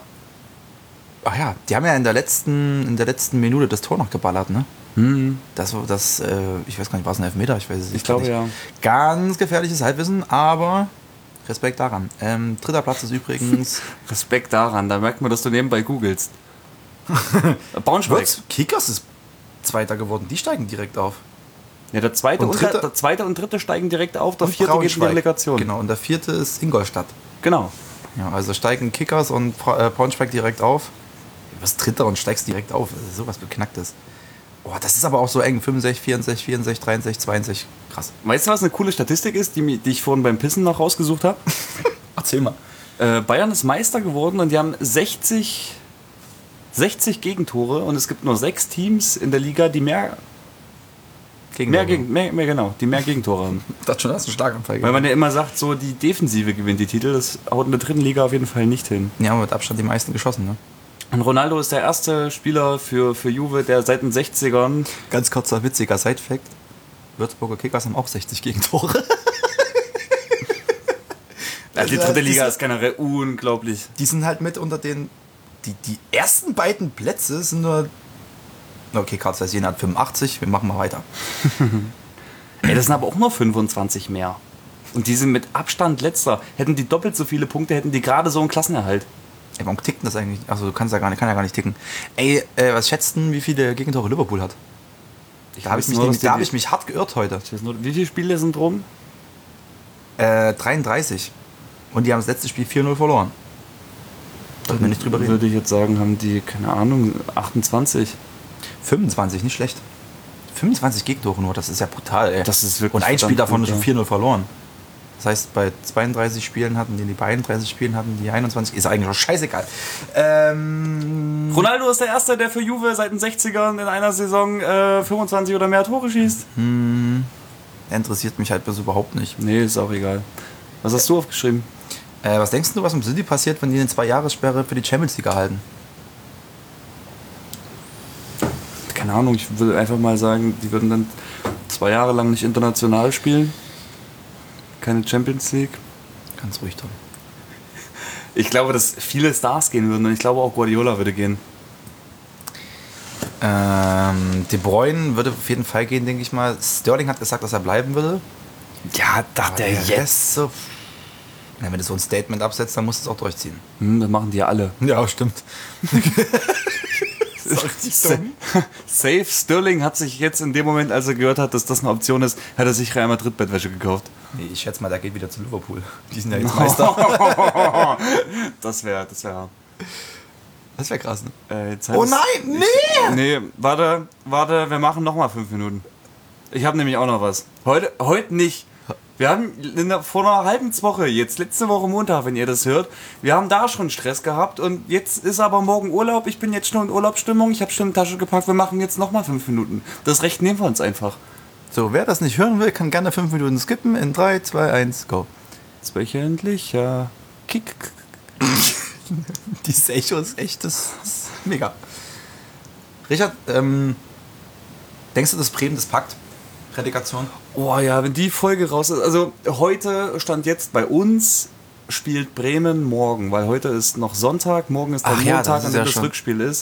Ach ja, die haben ja in der letzten, in der letzten Minute das Tor noch geballert, ne? Hm. Das war das, äh, ich weiß gar nicht, war es ein Elfmeter? Ich weiß es nicht. Ich glaube, ja. Ganz gefährliches Halbwissen, aber Respekt daran. Ähm, dritter Platz ist übrigens Respekt daran, da merkt man, dass du nebenbei googelst. Braunschweig. Würz- Kickers ist Zweiter geworden, die steigen direkt auf. Ja, der zweite Und und, dritte- der, der zweite und dritte steigen direkt auf, der Und vierte geht in die Braunschweig. Relegation. Genau, und der vierte ist Ingolstadt. Genau. Ja, also steigen Kickers und Bra- äh, Braunschweig direkt auf. Was Dritter und steigst direkt auf? Das ist sowas Beknacktes. Oh, das ist aber auch so eng. fünfundsechzig, vierundsechzig, vierundsechzig, dreiundsechzig, zweiundsechzig. Krass. Weißt du, was eine coole Statistik ist, die, mi- die ich vorhin beim Pissen noch rausgesucht habe? Erzähl mal. Äh, Bayern ist Meister geworden und die haben sechzig, sechzig Gegentore und es gibt nur sechs Teams in der Liga, die mehr, Gegen mehr, gegen, mehr, mehr, genau, die mehr Gegentore haben. Das schon, das ist ein Schlaganfall. Weil man ja immer sagt, so die Defensive gewinnt die Titel, das haut in der dritten Liga auf jeden Fall nicht hin. Ja, aber mit Abstand die meisten geschossen, ne? Und Ronaldo ist der erste Spieler für, für Juve, der seit den sechzigern... Ganz kurzer, witziger Side-Fact. Würzburger Kickers haben auch sechzig Gegentore. Also die dritte Liga ist generell unglaublich. Die sind halt mit unter den... Die, die ersten beiden Plätze sind nur... Okay, Karl Zeiss Jena hat fünfundachtzig, wir machen mal weiter. Ey, das sind aber auch nur fünfundzwanzig mehr. Und die sind mit Abstand letzter. Hätten die doppelt so viele Punkte, hätten die gerade so einen Klassenerhalt. Ey, warum tickt denn das eigentlich? Achso, du kannst ja gar nicht, kann ja gar nicht ticken. Ey, äh, was schätzt denn, wie viele Gegentore Liverpool hat? Da habe ich, weiß mich nur, nämlich- dass die- da hab ich mich hart geirrt heute. Ich weiß nur, wie viele Spiele sind rum? Äh, dreiunddreißig. Und die haben das letzte Spiel vier null verloren. Sollten wir nicht drüber reden. Würde ich jetzt sagen, haben die, keine Ahnung, achtundzwanzig. fünfundzwanzig, nicht schlecht. fünfundzwanzig Gegentore nur, das ist ja brutal, ey. Das ist wirklich Und ein Spiel verdammt davon gut, schon ja. vier null verloren. Das heißt, bei zweiunddreißig Spielen hatten die, die bei einunddreißig Spielen hatten die einundzwanzig. Ist eigentlich auch scheißegal. Ähm, Ronaldo ist der Erste, der für Juve seit den sechzigern in einer Saison äh, fünfundzwanzig oder mehr Tore schießt. der interessiert mich halt bis überhaupt nicht. Nee, ist auch egal. Was hast du aufgeschrieben? Äh, was denkst du, was im City passiert, wenn die eine Zwei-Jahres-Sperre für die Champions League erhalten? Keine Ahnung, ich würde einfach mal sagen, die würden dann zwei Jahre lang nicht international spielen. Keine Champions League. Ganz ruhig, Tom. Ich glaube, dass viele Stars gehen würden und ich glaube auch Guardiola würde gehen. Ähm, De Bruyne würde auf jeden Fall gehen, denke ich mal. Sterling hat gesagt, dass er bleiben würde. Ja, dachte Der Rest so. Na, wenn du so ein Statement absetzt, dann musst du es auch durchziehen. Hm, das machen die ja alle. Ja, stimmt. Das ist richtig dumm. Safe Sterling hat sich jetzt in dem Moment, als er gehört hat, dass das eine Option ist, hat er sich Real Madrid Bettwäsche gekauft. Nee, ich schätze mal, der geht wieder zu Liverpool. Die sind ja jetzt Meister. Das wäre, das wäre. Das wäre krass, ne? Äh, jetzt Oh heißt- nein, nee! Nee, warte, warte, wir machen noch mal fünf Minuten. Ich habe nämlich auch noch was. Heute, heute nicht. Wir haben in der, vor einer halben Woche, jetzt letzte Woche Montag, wenn ihr das hört, wir haben da schon Stress gehabt und jetzt ist aber morgen Urlaub. Ich bin jetzt schon in Urlaubsstimmung, ich habe schon eine Tasche gepackt, wir machen jetzt noch mal fünf Minuten. Das Recht nehmen wir uns einfach. So, wer das nicht hören will, kann gerne fünf Minuten skippen. In drei, zwei, eins, go. Das wöchentlicher Kick. Dieses Echo ist echt, das ist mega. Richard, ähm, denkst du, dass Bremen das packt? Relegation? Oh ja, wenn die Folge raus ist. Also heute stand jetzt bei uns, spielt Bremen morgen, weil heute ist noch Sonntag, morgen ist der Ach ja, Montag, das ist an dem ja das schon- Rückspiel ist.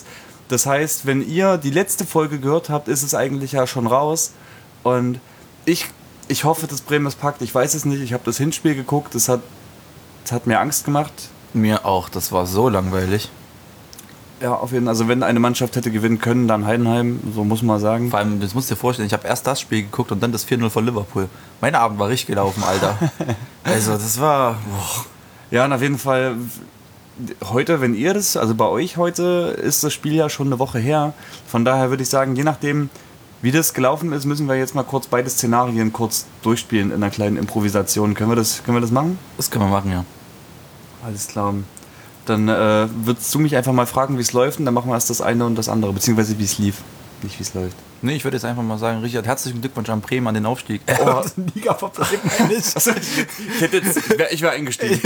Das heißt, wenn ihr die letzte Folge gehört habt, ist es eigentlich ja schon raus. Und ich, ich hoffe, dass Bremen es packt. Ich weiß es nicht. Ich habe das Hinspiel geguckt. Das hat, das hat mir Angst gemacht. Mir auch, das war so langweilig. Ja, auf jeden Fall. Also wenn eine Mannschaft hätte gewinnen können, dann Heidenheim, so muss man sagen. Vor allem, das musst du dir vorstellen, ich habe erst das Spiel geguckt und dann das vier null von Liverpool. Mein Abend war richtig gelaufen, Alter. Also das war... Boah. Ja, und auf jeden Fall, heute, wenn ihr das, also bei euch heute, ist das Spiel ja schon eine Woche her. Von daher würde ich sagen, je nachdem, wie das gelaufen ist, müssen wir jetzt mal kurz beide Szenarien kurz durchspielen in einer kleinen Improvisation. Können wir das, können wir das machen? Das können wir machen, ja. Alles klar. Dann äh, würdest du mich einfach mal fragen, wie es läuft, und dann machen wir erst das eine und das andere, beziehungsweise wie es lief, nicht wie es läuft. Nee, ich würde jetzt einfach mal sagen, Richard, herzlichen Glückwunsch an Bremen an den Aufstieg. Oh. Liga verbleiben eigentlich. Also, ich hätte jetzt, ich wäre wär eingestiegen.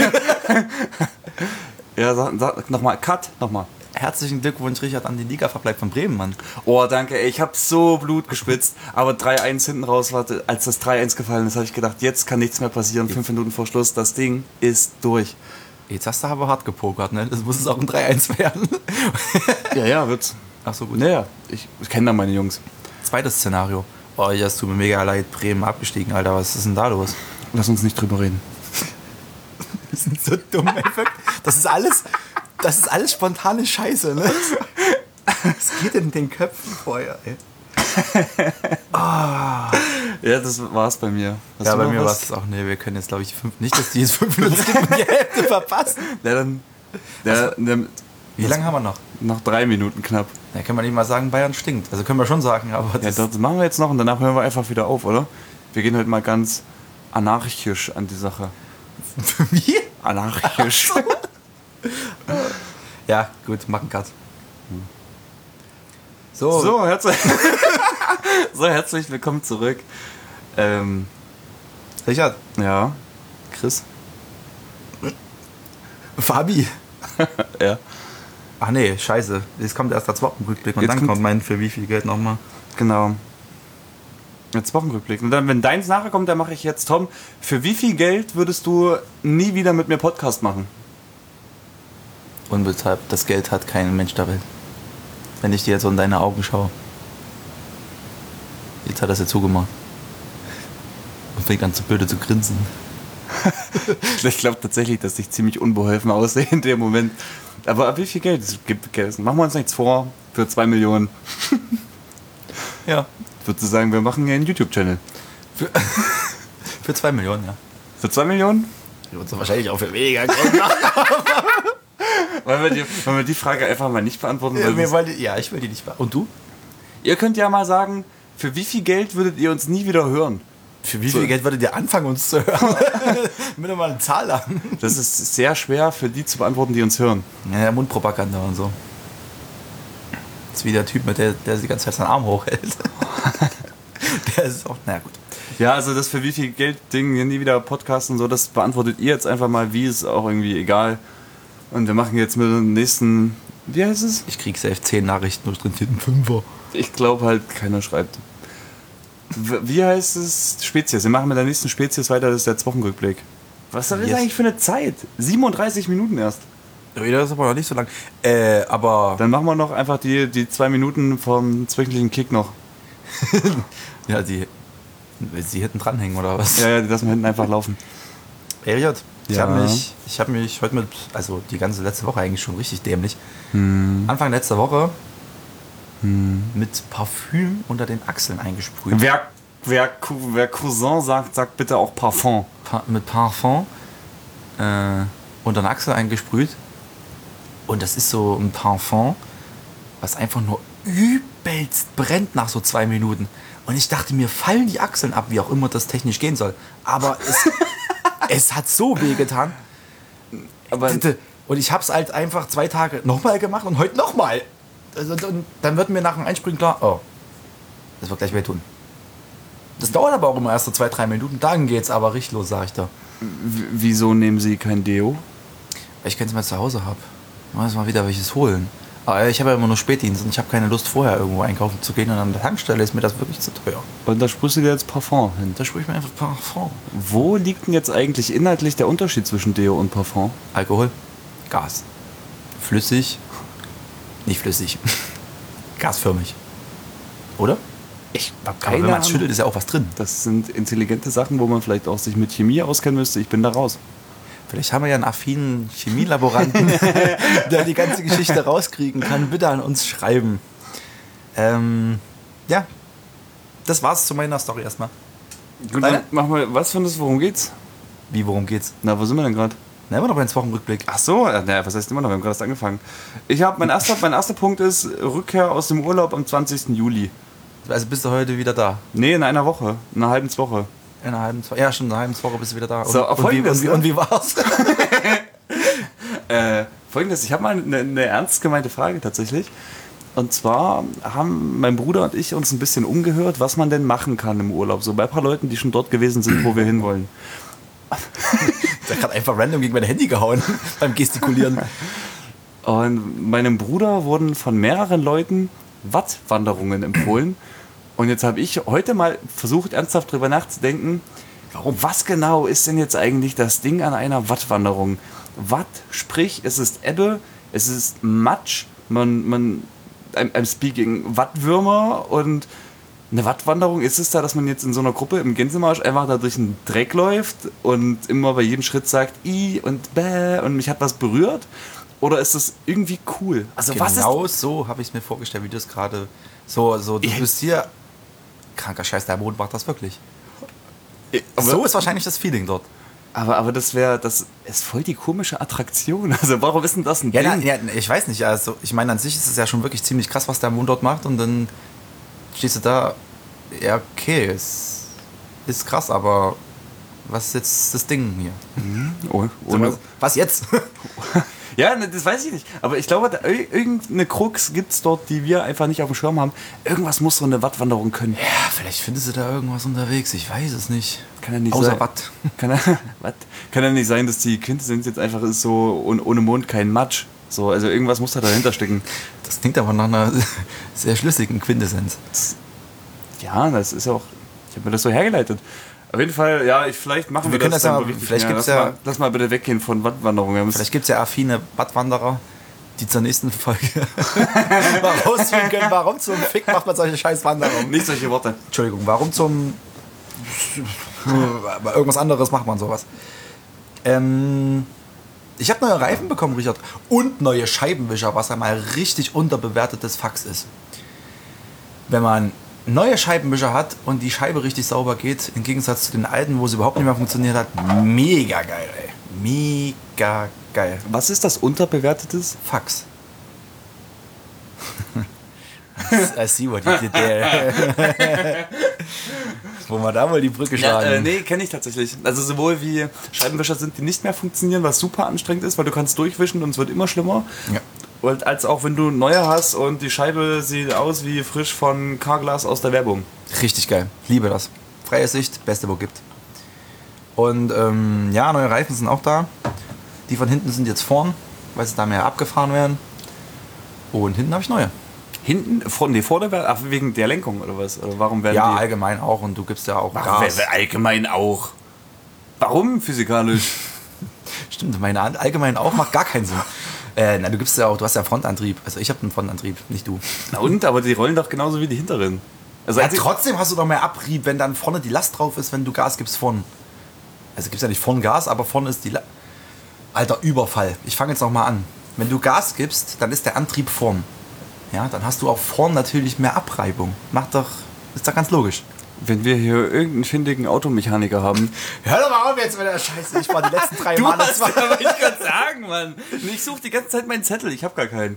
Ja, sag, sag nochmal, Cut, nochmal. Herzlichen Glückwunsch, Richard, an den Ligaverbleib von Bremen, Mann. Oh, danke, ey, ich habe so Blut gespitzt, aber drei eins hinten raus, warte, als das drei eins gefallen ist, habe ich gedacht, jetzt kann nichts mehr passieren, fünf Minuten vor Schluss, das Ding ist durch. Jetzt hast du aber hart gepokert, ne? Das muss es auch ein drei eins werden. Ja, ja, wird's. Ach so, gut. Naja, ich, ich kenne da meine Jungs. Zweites Szenario. Oh, ja, es tut mir mega leid, Bremen abgestiegen, Alter, was ist denn da los? Lass uns nicht drüber reden. Wir sind so dumm, ey. Das ist alles, das ist alles spontane Scheiße, ne? Was geht in den Köpfen vorher, ey? Ah. Ja, das war's bei mir. Hast ja, du bei noch mir war was? es auch, ne, wir können jetzt, glaube ich, fünf, nicht, dass die jetzt fünf Minuten gibt und die Hälfte verpassen. Ja, dann, der, der, Wie lange haben wir noch? noch drei Minuten knapp. Da können wir nicht mal sagen, Bayern stinkt. Also können wir schon sagen, aber Ja, das, das machen wir jetzt noch und danach hören wir einfach wieder auf, oder? Wir gehen heute mal ganz anarchisch an die Sache. Wie? Anarchisch. Ja, gut, mach einen Cut. So, So, herzlich, so, herzlich willkommen zurück. Ähm, Richard, ja, Chris. Fabi. Ja, Ach nee, scheiße. Jetzt kommt erst der Wochenrückblick und Jetzt dann kommt- kommt mein für wie viel Geld nochmal. genau. Jetzt Wochenrückblick. Und dann, wenn deins nachher kommt, dann mache ich jetzt, Tom, für wie viel Geld würdest du nie wieder mit mir Podcast machen? Unbezahlt. Das Geld hat kein Mensch der Welt. Wenn ich dir jetzt so in deine Augen schaue. Jetzt hat er es ja zugemacht. Und fängt an zu blöde zu grinsen. Ich glaube tatsächlich, dass ich ziemlich unbeholfen aussehe in dem Moment. Aber ab wie viel Geld? Es gibt Geld. Machen wir uns nichts vor. Für zwei Millionen. Ja. Ich würde sagen, wir machen hier einen YouTube-Channel. Für, für zwei Millionen, ja. Für zwei Millionen? Ich würde wahrscheinlich auch für weniger Geld machen. Wollen wir, die, wollen wir die Frage einfach mal nicht beantworten? Ja, Weil mir das- wollte- ja, ich will die nicht beantworten. Und du? Ihr könnt ja mal sagen, für wie viel Geld würdet ihr uns nie wieder hören? Für wie So. viel Geld würdet ihr anfangen, uns zu hören? Mit mal eine Zahl an. Das ist sehr schwer für die zu beantworten, die uns hören. Ja, Mundpropaganda und so. Das ist wie der Typ, mit der, der die ganze Zeit seinen Arm hochhält. Der ist auch, naja gut. Ja, also das für wie viel Geld Ding, hier nie wieder Podcast und so, das beantwortet ihr jetzt einfach mal, wie, ist auch irgendwie egal. Und wir machen jetzt mit dem nächsten, wie heißt es? Ich krieg safe zehn Nachrichten, wo drin steht ein Fünfer. Ich glaube halt, keiner schreibt. W- Wie heißt es? Spezies. Wir machen mit der nächsten Spezies weiter, das ist der Wochenrückblick. Was ist das Yes. eigentlich für eine Zeit? siebenunddreißig Minuten erst. Das ist aber noch nicht so lang. Äh, aber... Dann machen wir noch einfach die, die zwei Minuten vom wöchentlichen Kick noch. Ja, die... Will sie hinten dranhängen oder was? Ja, ja, die lassen wir hinten einfach laufen. Elliot, ich Ja. habe mich, ich hab mich heute mit... Also die ganze letzte Woche eigentlich schon richtig dämlich. Hm. Anfang letzter Woche mit Parfüm unter den Achseln eingesprüht. Wer, wer, Cou- wer Cousin sagt, sagt bitte auch Parfum. Pa mit Parfum äh, unter den Achsel eingesprüht. Und das ist so ein Parfum, was einfach nur übelst brennt nach so zwei Minuten. Und ich dachte mir, fallen die Achseln ab, wie auch immer das technisch gehen soll. Aber es, es hat so weh getan. Aber Und ich habe es halt einfach zwei Tage nochmal gemacht und heute nochmal. Also, und dann wird mir nach dem Einsprühen klar, oh, das wird gleich wehtun. Das dauert aber auch immer erst so zwei, drei Minuten. Dann geht's aber richtig los, sag ich da. w- wieso nehmen Sie kein Deo? Weil ich keins mehr zu Hause habe. Muss mal wieder welches holen. Aber ich habe ja immer nur Spätdienst und ich habe keine Lust, vorher irgendwo einkaufen zu gehen. Und an der Tankstelle ist mir das wirklich zu teuer. Und da sprühst du dir jetzt Parfum hin. Da sprühe ich mir einfach Parfum. Wo liegt denn jetzt eigentlich inhaltlich der Unterschied zwischen Deo und Parfum? Alkohol, Gas, flüssig, nicht flüssig. gasförmig. Oder? Ich habe Aber wenn man es schüttelt, ist ja auch was drin. Das sind intelligente Sachen, wo man vielleicht auch sich mit Chemie auskennen müsste. Ich bin da raus. Vielleicht haben wir ja einen affinen Chemielaboranten, der die ganze Geschichte rauskriegen kann. Bitte an uns schreiben. Ähm, ja, das war's zu meiner Story erstmal. Gut, dann mach mal, was findest du, worum geht's? Wie, worum geht's? Na, wo sind wir denn gerade? Na, immer noch beim Wochenrückblick. Ach so, na, was heißt immer noch, wir haben gerade erst angefangen. Ich habe, mein erster, mein erster Punkt ist Rückkehr aus dem Urlaub am zwanzigsten Juli. Also bist du heute wieder da? Nee, in einer Woche, in einer halben Woche. In einer halben Woche. Ja, schon in einer halben Woche bist du wieder da. Und, So, und, wie, folgendes, und, wie, ne? und wie war's? Äh, Folgendes, ich habe mal eine, eine ernst gemeinte Frage tatsächlich. Und zwar haben mein Bruder und ich uns ein bisschen umgehört, was man denn machen kann im Urlaub. So bei ein paar Leuten, die schon dort gewesen sind, wo wir hinwollen. Der hat gerade einfach random gegen mein Handy gehauen beim Gestikulieren. Und meinem Bruder wurden von mehreren Leuten Wattwanderungen empfohlen. Und jetzt habe ich heute mal versucht, ernsthaft drüber nachzudenken, warum, was genau ist denn jetzt eigentlich das Ding an einer Wattwanderung? Watt, sprich, es ist Ebbe, es ist Matsch, man, man, I'm, I'm speaking Wattwürmer und eine Wattwanderung ist es da, dass man jetzt in so einer Gruppe im Gänsemarsch einfach da durch den Dreck läuft und immer bei jedem Schritt sagt, i und bäh und mich hat was berührt? Oder ist das irgendwie cool? Also Genau was ist so habe ich es mir vorgestellt, wie du es gerade so, so, du bist hier, kranker Scheiß, der Mond macht das wirklich. aber, So ist wahrscheinlich das Feeling dort. aber, aber das wäre, das ist voll die komische Attraktion. Also warum ist denn das ein Ja, Ding? na, ja, ich weiß nicht, also ich meine, an sich ist es ja schon wirklich ziemlich krass, was der Mond dort macht und dann stehst du da, ja okay, es ist krass, aber was ist jetzt das Ding hier? Oh, So, ohne, was, was jetzt? ja, ne, das weiß ich nicht. Aber ich glaube, da, ir- irgendeine Krux gibt es dort, die wir einfach nicht auf dem Schirm haben. Irgendwas muss so eine Wattwanderung können. Ja, vielleicht findest du da irgendwas unterwegs, ich weiß es nicht. Kann ja nicht Außer sein. Watt. Kann ja, Watt? Kann ja nicht sein, dass die Quintessenz jetzt einfach ist so ohne, ohne Mond kein Matsch. So, also irgendwas muss da dahinter stecken. Das klingt aber nach einer sehr schlüssigen Quintessenz. Ja, das ist auch. Ich habe mir das so hergeleitet. Auf jeden Fall, ja, ich, vielleicht machen wir, Wir können das dann ja mal mal- richtig vielleicht mehr. gibt's lass ja- Mal, lass mal bitte weggehen von Wattwanderungen. Wir haben Vielleicht gibt es ja affine Wattwanderer, die zur nächsten Folge mal rausfinden können, warum zum Fick macht man solche scheiß Wanderungen. nicht solche Worte. Entschuldigung, warum zum bei irgendwas anderes macht man sowas. Ähm, ich habe neue Reifen bekommen, Richard. Und neue Scheibenwischer, was einmal richtig unterbewertetes Fax ist. Wenn man neue Scheibenwischer hat und die Scheibe richtig sauber geht, im Gegensatz zu den alten, wo sie überhaupt nicht mehr funktioniert hat, mega geil, ey. Mega geil. Was ist das Unterbewertetes? Fax. I see what you did there. Wo man da wohl die Brücke Ja, schlagen. äh, nee, kenne ich tatsächlich. Also sowohl wie Scheibenwischer sind, die nicht mehr funktionieren, was super anstrengend ist, weil du kannst durchwischen und es wird immer schlimmer. Ja. Und als auch wenn du neue hast und die Scheibe sieht aus wie frisch von Carglass aus der Werbung. Richtig geil. Liebe das. Freie Sicht, beste, wo gibt. Und ähm, ja, neue Reifen sind auch da. Die von hinten sind jetzt vorn, weil sie da mehr abgefahren werden. Und hinten habe ich neue. Hinten, von nee, vorne, ach, wegen der Lenkung oder was? Oder warum werden Ja, die... allgemein auch. Und du gibst ja auch Warum, Gas. allgemein auch. Warum physikalisch? Stimmt, meine Hand allgemein auch macht gar keinen Sinn. Äh, na, du gibst ja auch, du hast ja einen Frontantrieb. Also ich habe einen Frontantrieb, nicht du. Na und? Aber die rollen doch genauso wie die hinteren. Also Ja, als ich- trotzdem hast du doch mehr Abrieb, wenn dann vorne die Last drauf ist, wenn du Gas gibst vorn. Also gibt's ja nicht vorn Gas, aber vorne ist die La Alter, Überfall. Ich fange jetzt noch mal an. Wenn du Gas gibst, dann ist der Antrieb vorn. Ja, dann hast du auch vorn natürlich mehr Abreibung. Macht doch, ist doch ganz logisch. wenn wir hier irgendeinen findigen Automechaniker haben. Hör doch mal auf jetzt mit der Scheiße. Ich war die letzten drei Du Male hast zwei. ja, wollte ich gerade sagen, Mann. Ich suche die ganze Zeit meinen Zettel, ich habe gar keinen.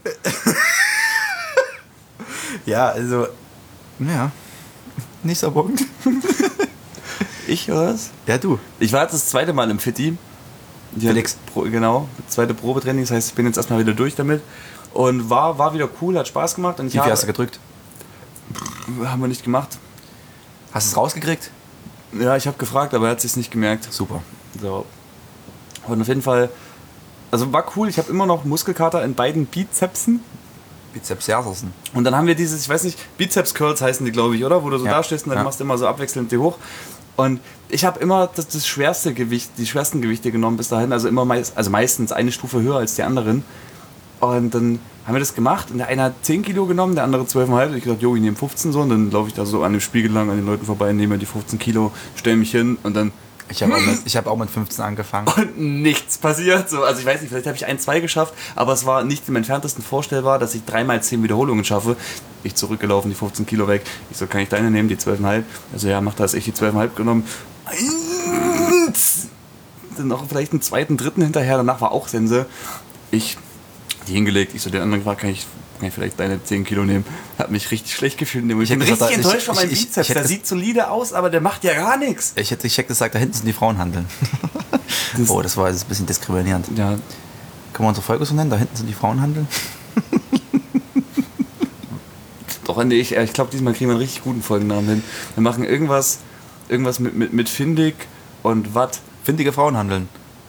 Ja, also, ja, nächster Punkt. Ich oder was? Ja, du. Ich war jetzt das zweite Mal im Fitti. Ja, Felix. Pro, genau, zweite Probetraining, das heißt, ich bin jetzt erstmal wieder durch damit. Und war, war wieder cool, hat Spaß gemacht. Und ich Wie viel habe, hast du gedrückt? haben wir nicht gemacht. Hast du es rausgekriegt? Ja, ich habe gefragt, aber er hat sich nicht gemerkt. Super. So. Und auf jeden Fall, also war cool, ich habe immer noch Muskelkater in beiden Bizepsen. Bizeps Jasersen. Und dann haben wir dieses, ich weiß nicht, Bizeps Curls heißen die, glaube ich, oder? Wo du so Ja. da stehst und dann Ja. machst du immer so abwechselnd die hoch. Und ich habe immer das, das schwerste Gewicht, die schwersten Gewichte genommen bis dahin, also immer meist, also meistens eine Stufe höher als die anderen. Und dann haben wir das gemacht und der eine hat zehn Kilo genommen, der andere zwölf Komma fünf. Und ich gesagt, jo, ich nehme fünfzehn so und dann laufe ich da so an dem Spiegel lang an den Leuten vorbei, nehme die fünfzehn Kilo, stelle mich hin und dann Ich habe auch, mit- ich hab auch mit fünfzehn angefangen. und nichts passiert. So, also ich weiß nicht, vielleicht habe ich ein, zwei geschafft, aber es war nicht im entferntesten vorstellbar, dass ich dreimal zehn Wiederholungen schaffe. Ich zurückgelaufen, die fünfzehn Kilo weg. Ich so, kann ich deine nehmen, die zwölf Komma fünf? Also ja, mach das, ich die zwölf Komma fünf genommen. Eins. Dann noch vielleicht einen zweiten, dritten hinterher, danach war auch Sense. Ich die hingelegt, ich so den anderen gefragt, kann ich, kann ich vielleicht deine zehn Kilo nehmen? Hat mich richtig schlecht gefühlt. Ich, ich bin hätte richtig gesagt, enttäuscht ich- von meinem ich- ich- Bizeps. ich hätte Der es- sieht solide aus, aber der macht ja gar nichts. Ich hätte ich hätte gesagt, da hinten sind die Frauenhandeln. Das- Oh, das war jetzt ein bisschen diskriminierend. Ja, Können wir unsere Folge so nennen? Da hinten sind die Frauenhandeln. doch, nee, ich, ich glaube, diesmal kriegen wir einen richtig guten Folgennamen hin. Wir machen irgendwas, irgendwas mit, mit, mit Findig und Watt. Findige Frauenhandeln.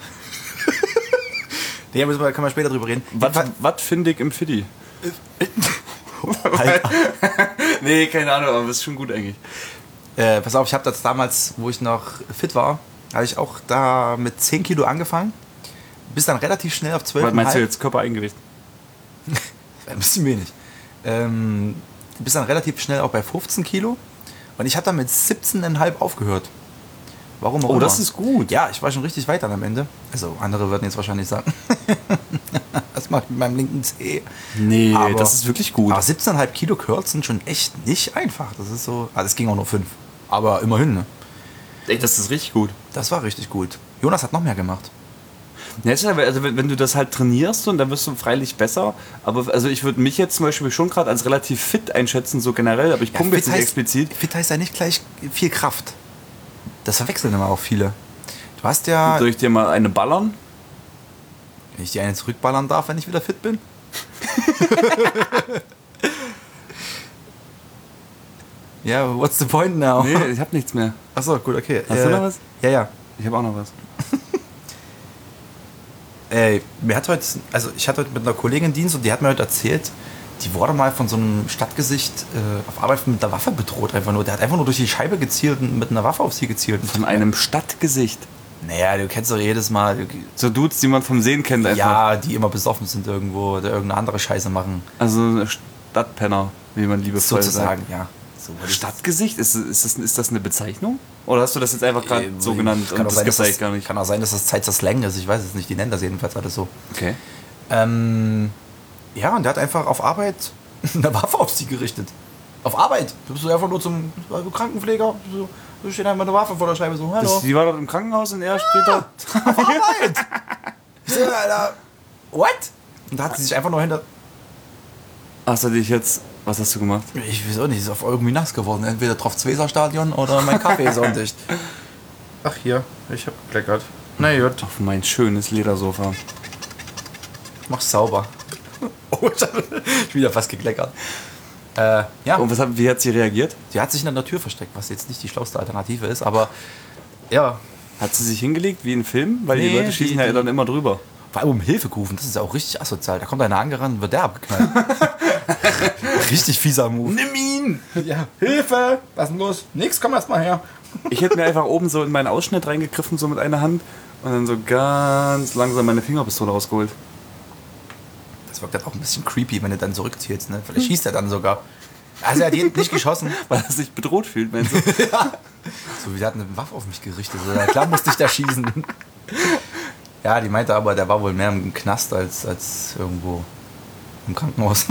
Nee, müssen wir, können wir später drüber reden. Watt, Watt Findig im Fiddy. Alter. Nee, keine Ahnung, aber das ist schon gut eigentlich. Äh, pass auf, ich habe das damals, wo ich noch fit war, habe ich auch da mit zehn Kilo angefangen. Bis dann relativ schnell auf zwölf Was meinst du Komma fünf. jetzt Körpereigengewicht? Ein bisschen wenig. Ähm, bis dann relativ schnell auch bei fünfzehn Kilo. Und ich habe dann mit siebzehn Komma fünf aufgehört. Warum auch Oh, immer. das ist gut. Ja, ich war schon richtig weit dann am Ende. Also andere würden jetzt wahrscheinlich sagen, das mache ich mit meinem linken Zeh. Nee, Aber- das ist wirklich gut. Aber siebzehn Komma fünf Kilo Curls sind schon echt nicht einfach. Das ist so, ah, das ging auch nur fünf. Aber immerhin, ne? Ey, das ist richtig gut. Das war richtig gut. Jonas hat noch mehr gemacht. Ja, ist ja, also wenn wenn du das halt trainierst und dann wirst du freilich besser. Aber also ich würde mich jetzt zum Beispiel schon gerade als relativ fit einschätzen, so generell, aber ich pumpe jetzt fit nicht heißt- explizit. Fit heißt ja nicht gleich viel Kraft. Das verwechseln immer auch viele. Du hast ja, Soll ich dir mal eine ballern? wenn ich die eine zurückballern darf, wenn ich wieder fit bin. Ja, what's the point now? Nee, ich hab nichts mehr. Achso, gut, okay. Hast du noch was? Ja, ja. Ich habe auch noch was. Ey, mir hat heute, also ich hatte heute mit einer Kollegin Dienst und die hat mir heute erzählt, die wurde mal von so einem Stadtgesicht äh, auf Arbeit mit einer Waffe bedroht, einfach nur. Der hat einfach nur durch die Scheibe gezielt und mit einer Waffe auf sie gezielt. Von einem Stadtgesicht. Naja, du kennst doch jedes Mal, du, So Dudes, die man vom Sehen kennt einfach. ja, die immer besoffen sind irgendwo oder irgendeine andere Scheiße machen. Also Stadtpenner, wie man liebevoll Sozusagen, sagt. ja. So, weil ich- Stadtgesicht? Ist, ist, das, ist das eine Bezeichnung? Oder hast du das jetzt einfach gerade Äh, so genannt kann und auch das sein, gibt's dass eigentlich gar nicht? Kann auch sein, dass das Zeitzer Slang ist, ich weiß es nicht, die nennen das jedenfalls alles so. Okay. Ähm, ja, und der hat einfach auf Arbeit eine Waffe auf sie gerichtet. Auf Arbeit. Du bist so einfach nur zum also Krankenpfleger. So, du steht einfach eine Waffe vor der Scheibe so, hallo. Das, die war dort im Krankenhaus und er steht dort. Auf Arbeit! Ich so, Alter, what? Und da hat sie sich einfach nur hinter... Hast du dich jetzt. Was hast du gemacht? Ich weiß auch nicht, ist auf irgendwie nass geworden. Entweder drauf Zweser-Stadion oder mein Kaffee ist undicht. Ach hier, ich hab gekleckert. Na gut. Auf mein schönes Ledersofa. Mach's sauber. Oh, ich hab wieder fast gekleckert. Äh, ja, Und was hat, wie hat sie reagiert? sie hat sich in der Tür versteckt, was jetzt nicht die schlauste Alternative ist, aber ja, Hat sie sich hingelegt wie in Film? Weil die Nee, Leute schießen die- ja die- dann immer drüber. vor allem um Hilfe gerufen, das ist ja auch richtig asozial. Da kommt einer angerannt und wird der abgeknallt. Richtig fieser Move. Nimm ihn! Ja, Hilfe! Was ist denn los? Nix, komm erst mal her. Ich hätte mir einfach oben so in meinen Ausschnitt reingegriffen, so mit einer Hand. Und dann so ganz langsam meine Fingerpistole rausgeholt. Das wirkt halt auch ein bisschen creepy, wenn du dann zurückziehst. Ne? Vielleicht schießt er dann sogar. Also er hat jeden nicht geschossen. Weil er sich bedroht fühlt, meinst du? So wie der hat eine Waffe auf mich gerichtet. Also, ja, klar musste ich da schießen. Ja, die meinte aber, der war wohl mehr im Knast als, als irgendwo im Krankenhaus.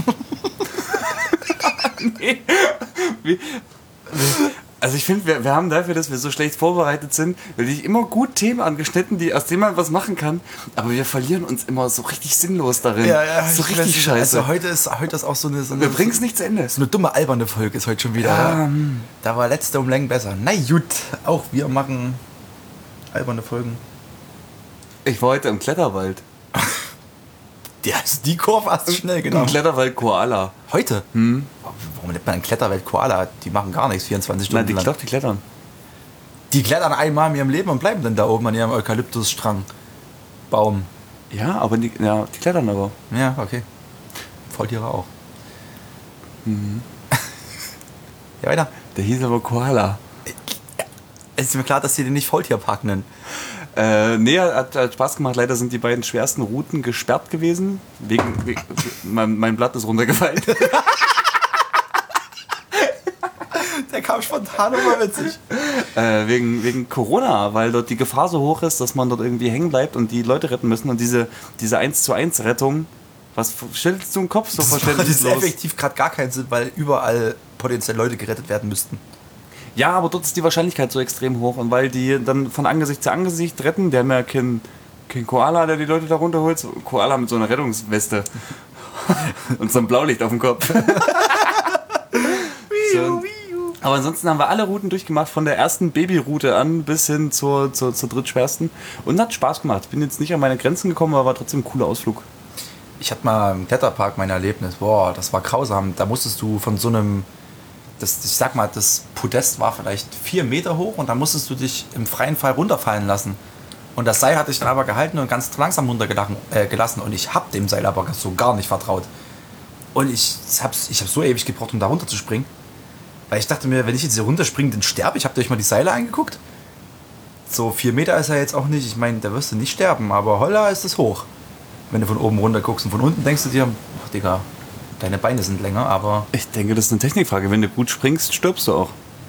Nee. Wie? Also ich finde, wir, wir haben dafür, dass wir so schlecht vorbereitet sind, wirklich immer gut Themen angeschnitten, die, aus denen man was machen kann. Aber wir verlieren uns immer so richtig sinnlos darin. so ich richtig weiß, scheiße. Also heute ist, heute ist auch so eine, so wir eine, bringen es nicht zu Ende. so eine dumme, alberne Folge ist heute schon wieder. Ja, Ja. hm. Da war letzte um Längen besser. Na gut, auch wir machen alberne Folgen. Ich war heute im Kletterwald. Die, also die Kurve hast du schnell Im genommen. Kletterwald Koala. Heute? Hm? Warum nennt man einen Kletterwelt Koala? Die machen gar nichts, vierundzwanzig Nein, Stunden die, lang. glaub, die klettern. Die klettern einmal in ihrem Leben und bleiben dann da oben an ihrem Eukalyptusstrang. Baum. Ja, aber die, ja, die klettern aber. Ja, okay. Faultiere auch. Mhm. Ja, weiter. Der hieß aber Koala. Es ist mir klar, dass sie den nicht Faultierpark nennen. Äh, nee, hat, hat Spaß gemacht. Leider sind die beiden schwersten Routen gesperrt gewesen. Wegen, wegen mein, mein Blatt ist runtergefallen. Der kam spontan immer witzig. Äh, wegen, wegen Corona, weil dort die Gefahr so hoch ist, dass man dort irgendwie hängen bleibt und die Leute retten müssen. Und diese, diese eins zu eins Rettung, was schüttelst du im Kopf so Das macht verständnislos? effektiv gerade gar keinen Sinn, weil überall potenziell Leute gerettet werden müssten. Ja, aber dort ist die Wahrscheinlichkeit so extrem hoch. Und weil die dann von Angesicht zu Angesicht retten, der haben ja kein, kein Koala, der die Leute da runterholt. So, Koala mit so einer Rettungsweste und so einem Blaulicht auf dem Kopf. So. Aber ansonsten haben wir alle Routen durchgemacht, von der ersten Babyroute an bis hin zur, zur, zur drittschwersten. Und hat Spaß gemacht. Ich bin jetzt nicht an meine Grenzen gekommen, aber war trotzdem ein cooler Ausflug. Ich hatte mal im Kletterpark mein Erlebnis. Boah, das war grausam. Da musstest du von so einem, das, ich sag mal, das Podest war vielleicht vier Meter hoch und da musstest du dich im freien Fall runterfallen lassen. Und das Seil hatte ich dann aber gehalten und ganz langsam runtergelassen. Äh, gelassen. Und ich hab dem Seil aber so gar nicht vertraut. Und ich hab's, ich hab so ewig gebraucht, um da runterzuspringen. Weil ich dachte mir, wenn ich jetzt hier runterspringe, dann sterbe ich. Habt ihr euch mal die Seile angeguckt? So vier Meter ist er jetzt auch nicht. Ich meine, da wirst du nicht sterben, aber holla ist es hoch. Wenn du von oben runter guckst und von unten denkst du dir, ach Digga, deine Beine sind länger, aber... Ich denke, das ist eine Technikfrage. Wenn du gut springst, stirbst du auch.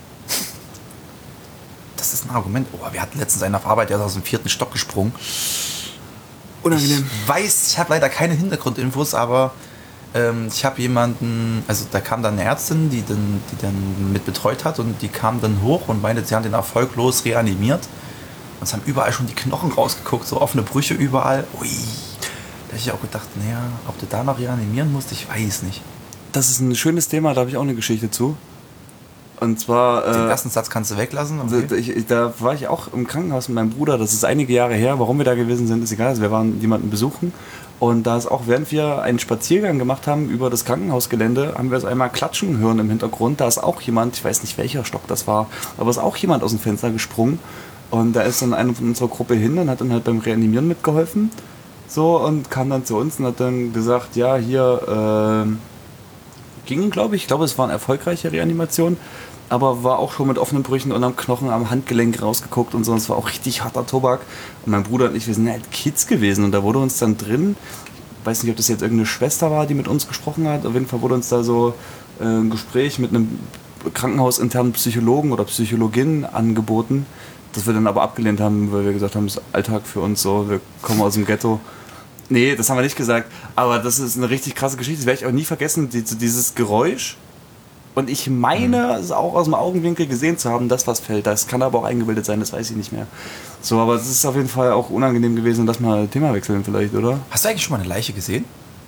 Das ist ein Argument. Oh, wir hatten letztens einen auf Arbeit, der ist aus dem vierten Stock gesprungen. Unangenehm. Ich weiß, ich habe leider keine Hintergrundinfos, aber ähm, ich habe jemanden, also da kam dann eine Ärztin, die dann, die dann mit betreut hat und die kam dann hoch und meinte, sie haben den erfolglos reanimiert. Und es haben überall schon die Knochen rausgeguckt, so offene Brüche überall. Ui. Da habe ich auch gedacht, naja, ob du da noch reanimieren musst, ich weiß nicht. Das ist ein schönes Thema, da habe ich auch eine Geschichte zu. Und zwar... Den äh, ersten Satz kannst du weglassen. Okay. Ich, ich, da war ich auch im Krankenhaus mit meinem Bruder, das ist einige Jahre her. Warum wir da gewesen sind, ist egal. Also wir waren jemanden besuchen und da ist auch, während wir einen Spaziergang gemacht haben über das Krankenhausgelände, haben wir es einmal klatschen hören im Hintergrund. Da ist auch jemand, ich weiß nicht welcher Stock das war, aber ist auch jemand aus dem Fenster gesprungen und da ist dann eine von unserer Gruppe hin und hat dann halt beim Reanimieren mitgeholfen so und kam dann zu uns und hat dann gesagt, ja hier äh, ging, glaube ich, ich glaube es war eine erfolgreiche Reanimation, aber war auch schon mit offenen Brüchen und am Knochen, am Handgelenk rausgeguckt und so. Es war auch richtig harter Tobak. Und mein Bruder und ich, wir sind halt Kids gewesen. Und da wurde uns dann drin, ich weiß nicht, ob das jetzt irgendeine Schwester war, die mit uns gesprochen hat. Auf jeden Fall wurde uns da so äh, ein Gespräch mit einem krankenhausinternen Psychologen oder Psychologin angeboten, das wir dann aber abgelehnt haben, weil wir gesagt haben, das ist Alltag für uns so, wir kommen aus dem Ghetto. Nee, das haben wir nicht gesagt. Aber das ist eine richtig krasse Geschichte. Das werde ich auch nie vergessen, die, dieses Geräusch. Und ich meine, es auch aus dem Augenwinkel gesehen zu haben, das was fällt. Das kann aber auch eingebildet sein, das weiß ich nicht mehr. So, aber es ist auf jeden Fall auch unangenehm gewesen, dass mal Thema wechseln vielleicht, oder? Hast du eigentlich schon mal eine Leiche gesehen?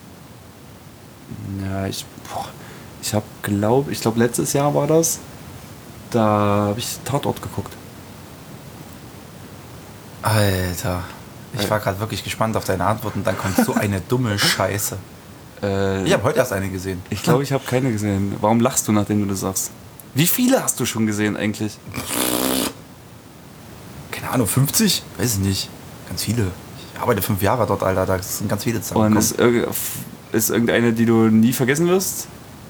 Ja, ich, boah, ich habe, glaube ich, glaube letztes Jahr war das, da habe ich Tatort geguckt. Alter, ich war gerade wirklich gespannt auf deine Antwort und dann kommt so eine dumme Scheiße. Äh, Ich habe heute erst eine gesehen. Ich glaube, ich habe keine gesehen. Warum lachst du, nachdem du das sagst? Wie viele hast du schon gesehen eigentlich? Keine Ahnung, fünfzig? Weiß ich nicht. Ganz viele. Ich arbeite fünf Jahre dort, Alter. Da sind ganz viele Und zusammengekommen. ist, irg- ist irgendeine, die du nie vergessen wirst?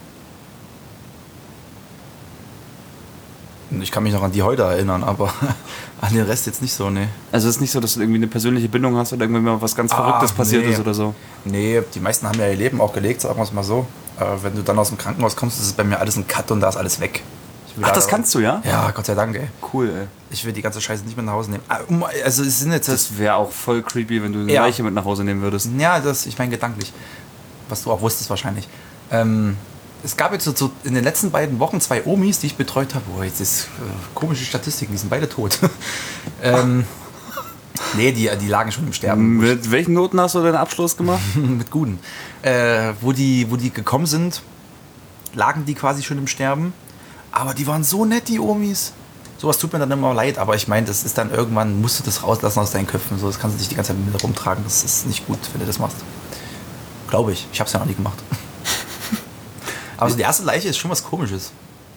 Ich kann mich noch an die heute erinnern, aber an den Rest jetzt nicht so, ne. Also es ist nicht so, dass du irgendwie eine persönliche Bindung hast oder irgendwie mal was ganz Ah, Verrücktes passiert nee. ist oder so? Nee, die meisten haben ja ihr Leben auch gelegt, sagen wir es mal so. Äh, wenn du dann aus dem Krankenhaus kommst, ist es bei mir alles ein Cut und da ist alles weg. Ich will Ach, da- das kannst du, ja? Ja, Gott sei Dank, ey. Cool, ey. Ich will die ganze Scheiße nicht mehr nach Hause nehmen. Ah, um- Also es sind jetzt... Das wäre auch voll creepy, wenn du eine Ja. Leiche mit nach Hause nehmen würdest. Ja, das, ich meine gedanklich. Was du auch wusstest wahrscheinlich. Ähm, es gab jetzt so, so in den letzten beiden Wochen zwei Omis, die ich betreut habe. Boah, jetzt ist äh, komische Statistiken, die sind beide tot. ähm, nee, die, die lagen schon im Sterben. Mit welchen Noten hast du deinen Abschluss gemacht? Mit guten. Äh, wo, die, wo die gekommen sind, lagen die quasi schon im Sterben. Aber die waren so nett, die Omis. Sowas tut mir dann immer leid, aber ich meine, das ist dann irgendwann, musst du das rauslassen aus deinen Köpfen. So, das kannst du nicht die ganze Zeit mit rumtragen. Das ist nicht gut, wenn du das machst. Glaube ich. Ich habe es ja noch nie gemacht. Aber so die erste Leiche ist schon was Komisches.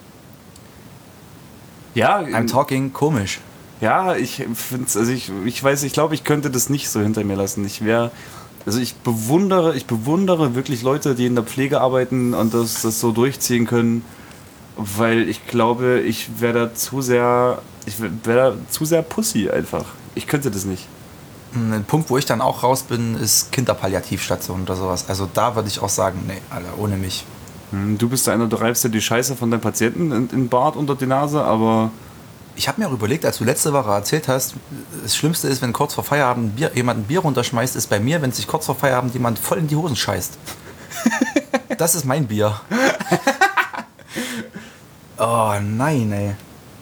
Ja, I'm talking komisch. ja, ich finde also ich, ich weiß, ich glaube, ich könnte das nicht so hinter mir lassen. Ich wäre, also ich bewundere, ich bewundere wirklich Leute, die in der Pflege arbeiten und das, das so durchziehen können, weil ich glaube, ich wäre da zu sehr, ich wäre da zu sehr Pussy einfach. Ich könnte das nicht. Ein Punkt, wo ich dann auch raus bin, ist Kinderpalliativstation oder sowas. Also da würde ich auch sagen, nee, Alter, ohne mich. Hm, Du bist einer, du reibst dir die Scheiße von deinem Patienten in, in den Bart unter die Nase, aber Ich habe mir auch überlegt, als du letzte Woche erzählt hast, das Schlimmste ist, wenn kurz vor Feierabend ein Bier, jemand ein Bier runterschmeißt, ist bei mir, wenn sich kurz vor Feierabend jemand voll in die Hosen scheißt. Das ist mein Bier. Oh nein, ey.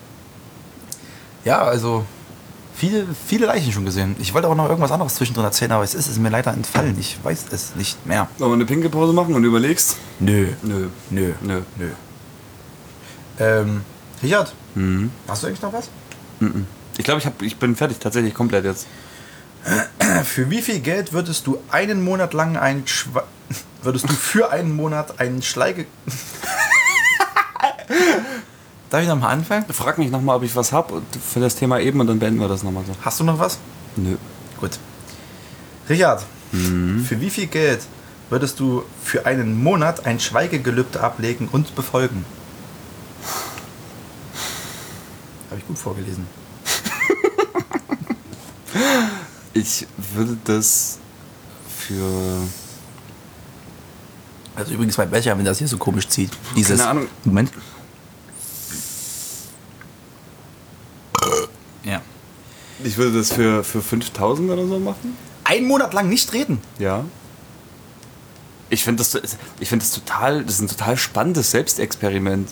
Ja, also viele, viele Leichen schon gesehen. Ich wollte auch noch irgendwas anderes zwischendrin erzählen, aber es ist es mir leider entfallen. Ich weiß es nicht mehr. wollen wir eine Pinkelpause machen und überlegst? Nö. Nö. Nö. Nö. Nö. Ähm, Richard, Mhm. hast du eigentlich noch was? Ich glaube, ich, hab- ich bin fertig, tatsächlich komplett jetzt. Für wie viel Geld würdest du einen Monat lang ein Schwe würdest du für einen Monat einen Schleige... Darf ich nochmal anfangen? Frag mich nochmal, ob ich was habe für das Thema eben und dann beenden wir das nochmal so. Hast du noch was? Nö. Gut. Richard, für wie viel Geld würdest du für einen Monat ein Schweigegelübde ablegen und befolgen? Habe ich gut vorgelesen. Ich würde das für... Also übrigens mein Becher, wenn das hier so komisch zieht. Dieses, Keine Ahnung. Moment. Ja. Ich würde das für, für fünftausend oder so machen. Einen Monat lang nicht reden. Ja. Ich finde das, ich find das total, das ist ein total spannendes Selbstexperiment.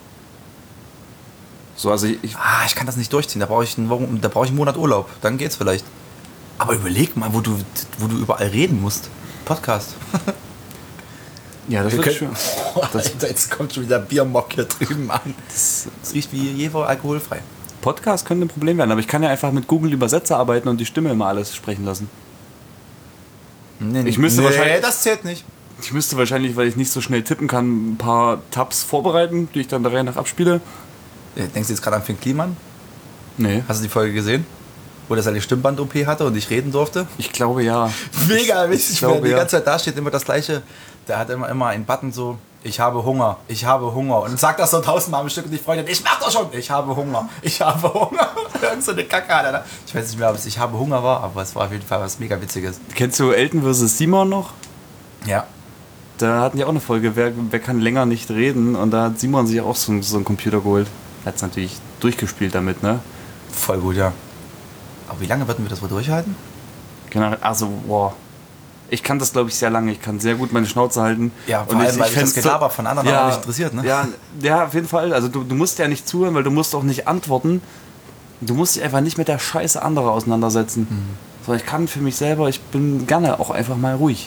So, also ich, ich Ah, ich kann das nicht durchziehen. Da brauche ich, einen Wochen- da brauche ich einen Monat Urlaub. Dann geht's vielleicht. Aber überleg mal, wo du, wo du überall reden musst. Podcast. ja, das Wir wird können- schön. Das, jetzt kommt schon wieder Biermock hier drüben an. Das, das riecht wie Jever alkoholfrei. Podcast könnte ein Problem werden, aber ich kann ja einfach mit Google Übersetzer arbeiten und die Stimme immer alles sprechen lassen. Nee, Ich müsste wahrscheinlich- das zählt nicht. Ich müsste wahrscheinlich, weil ich nicht so schnell tippen kann, ein paar Tabs vorbereiten, die ich dann der Reihe nach abspiele. Ja, denkst du jetzt gerade an Finn Kliman? Nee. Hast du die Folge gesehen? Wo der seine Stimmband-O P hatte und nicht reden durfte? Ich glaube ja. Mega witzig, glaube, weil die ja. ganze Zeit da steht immer das Gleiche. Der hat immer, immer einen Button so, ich habe Hunger, ich habe Hunger. Und sagt das so tausendmal am Stück und die Freundin, ich mach doch schon, ich habe Hunger, ich habe Hunger. Irgend so eine Kacke hat er da. Ich weiß nicht mehr, ob es ich habe Hunger war, aber es war auf jeden Fall was mega Witziges. Kennst du Elton versus. Simon noch? Ja. Da hatten die auch eine Folge, wer, wer kann länger nicht reden? Und da hat Simon sich auch so, so einen Computer geholt. Hat es natürlich durchgespielt damit, ne? Voll gut, ja. Aber wie lange würden wir das wohl durchhalten? Genau, also, wow. Ich kann das, glaube ich, sehr lange. Ich kann sehr gut meine Schnauze halten. Ja, vor allem, weil mich fänd's das Gelaber von anderen auch nicht interessiert, ne? Ja, ja, auf jeden Fall. Also du, du musst ja nicht zuhören, weil du musst auch nicht antworten. Du musst dich einfach nicht mit der Scheiße anderer auseinandersetzen. Mhm. So, ich kann für mich selber, ich bin gerne auch einfach mal ruhig.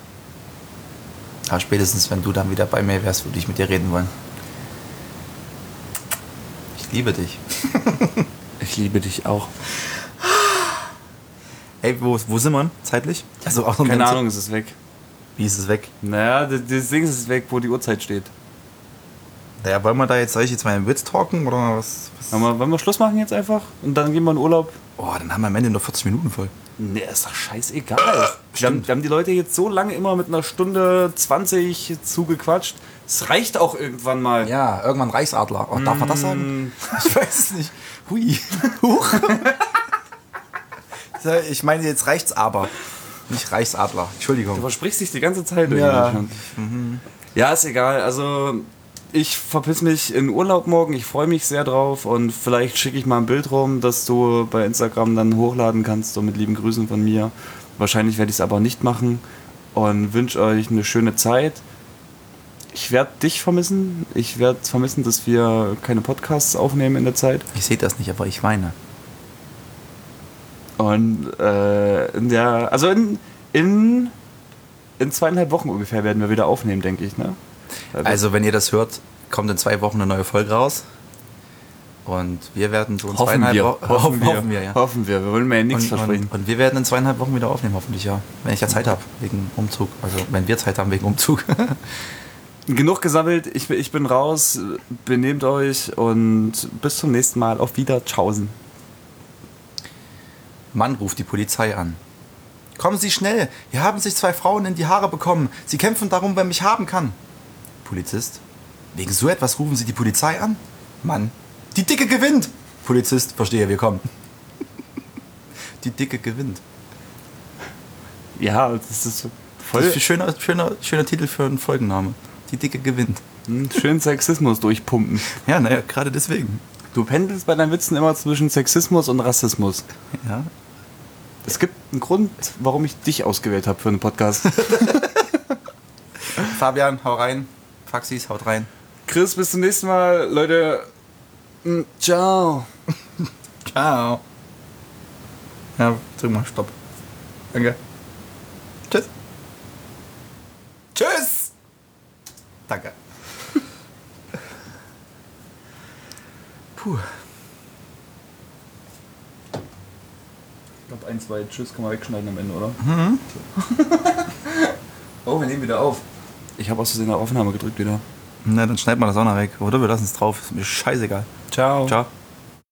Aber spätestens, wenn du dann wieder bei mir wärst, würde ich mit dir reden wollen. Ich liebe dich. Ich liebe dich auch. Ey, wo, wo sind wir zeitlich? Also auch noch Keine eine- Ahnung, es ist weg. Wie ist es weg? Naja, das, das Ding ist weg, wo die Uhrzeit steht. Naja, wollen wir da jetzt, soll ich jetzt mal einen Witz talken oder was? was? Wollen wir, wollen wir Schluss machen jetzt einfach? Und dann gehen wir in Urlaub? Oh, dann haben wir am Ende nur vierzig Minuten voll. Nee, ist doch scheißegal. Wir haben, wir haben die Leute jetzt so lange immer mit einer Stunde zwanzig zugequatscht. Es reicht auch irgendwann mal. Ja, irgendwann Reichsadler. Oh, darf man das sagen? Ich weiß es nicht. Hui. Huch. Ich meine, jetzt reicht's aber. Nicht Reichsadler. Du Entschuldigung. versprichst dich die ganze Zeit. Ja. irgendwie schon. Ja, ist egal. Also ich verpiss mich in Urlaub morgen. Ich freue mich sehr drauf. Und vielleicht schicke ich mal ein Bild rum, das du bei Instagram dann hochladen kannst. So mit lieben Grüßen von mir. Wahrscheinlich werde ich es aber nicht machen. Und wünsche euch eine schöne Zeit. Ich werde dich vermissen. Ich werde vermissen, dass wir keine Podcasts aufnehmen in der Zeit. Ich sehe das nicht, aber ich weine. Und äh, in der, also in, in, in zweieinhalb Wochen ungefähr werden wir wieder aufnehmen, denke ich. Ne? Also, wenn ihr das hört, kommt in zwei Wochen eine neue Folge raus. Und wir werden so in hoffen zweieinhalb wir, Wochen. hoffen, wir, hoffen wir, ja. hoffen wir. Wir wollen mir ja nichts Und, versprechen. und, und wir werden in zweieinhalb Wochen wieder aufnehmen, hoffentlich, ja. Wenn ich ja Zeit habe, wegen Umzug. Also, wenn wir Zeit haben, wegen Umzug. Genug gesammelt, ich, ich bin raus, benehmt euch und bis zum nächsten Mal. Auf Wiedertschaußen. Mann ruft die Polizei an. Kommen Sie schnell, hier haben sich zwei Frauen in die Haare bekommen. Sie kämpfen darum, wer mich haben kann. Polizist. Wegen so etwas rufen Sie die Polizei an? Mann. Die Dicke gewinnt. Polizist, verstehe, wir kommen. Die Dicke gewinnt. Ja, das ist so voll. Das ist ein schöner, schöner, schöner Titel für einen Folgenname. Die Dicke gewinnt. Hm, schön Sexismus durchpumpen. Ja, naja, gerade deswegen. Du pendelst bei deinen Witzen immer zwischen Sexismus und Rassismus. Ja. Es gibt einen Grund, warum ich dich ausgewählt habe für einen Podcast. Fabian, hau rein. Faxis, haut rein. Chris, bis zum nächsten Mal, Leute. Ciao. Ciao. Ja, drück mal Stopp. Danke. Tschüss. Tschüss. Danke. Puh. Ich glaube, ein, zwei Tschüss kann man wegschneiden am Ende, oder? Mhm. Oh, wir nehmen wieder auf. Ich habe aus Versehen eine Aufnahme gedrückt wieder. Na, dann schneiden wir das auch noch weg. Oder wir lassen es drauf. Ist mir scheißegal. Ciao. Ciao.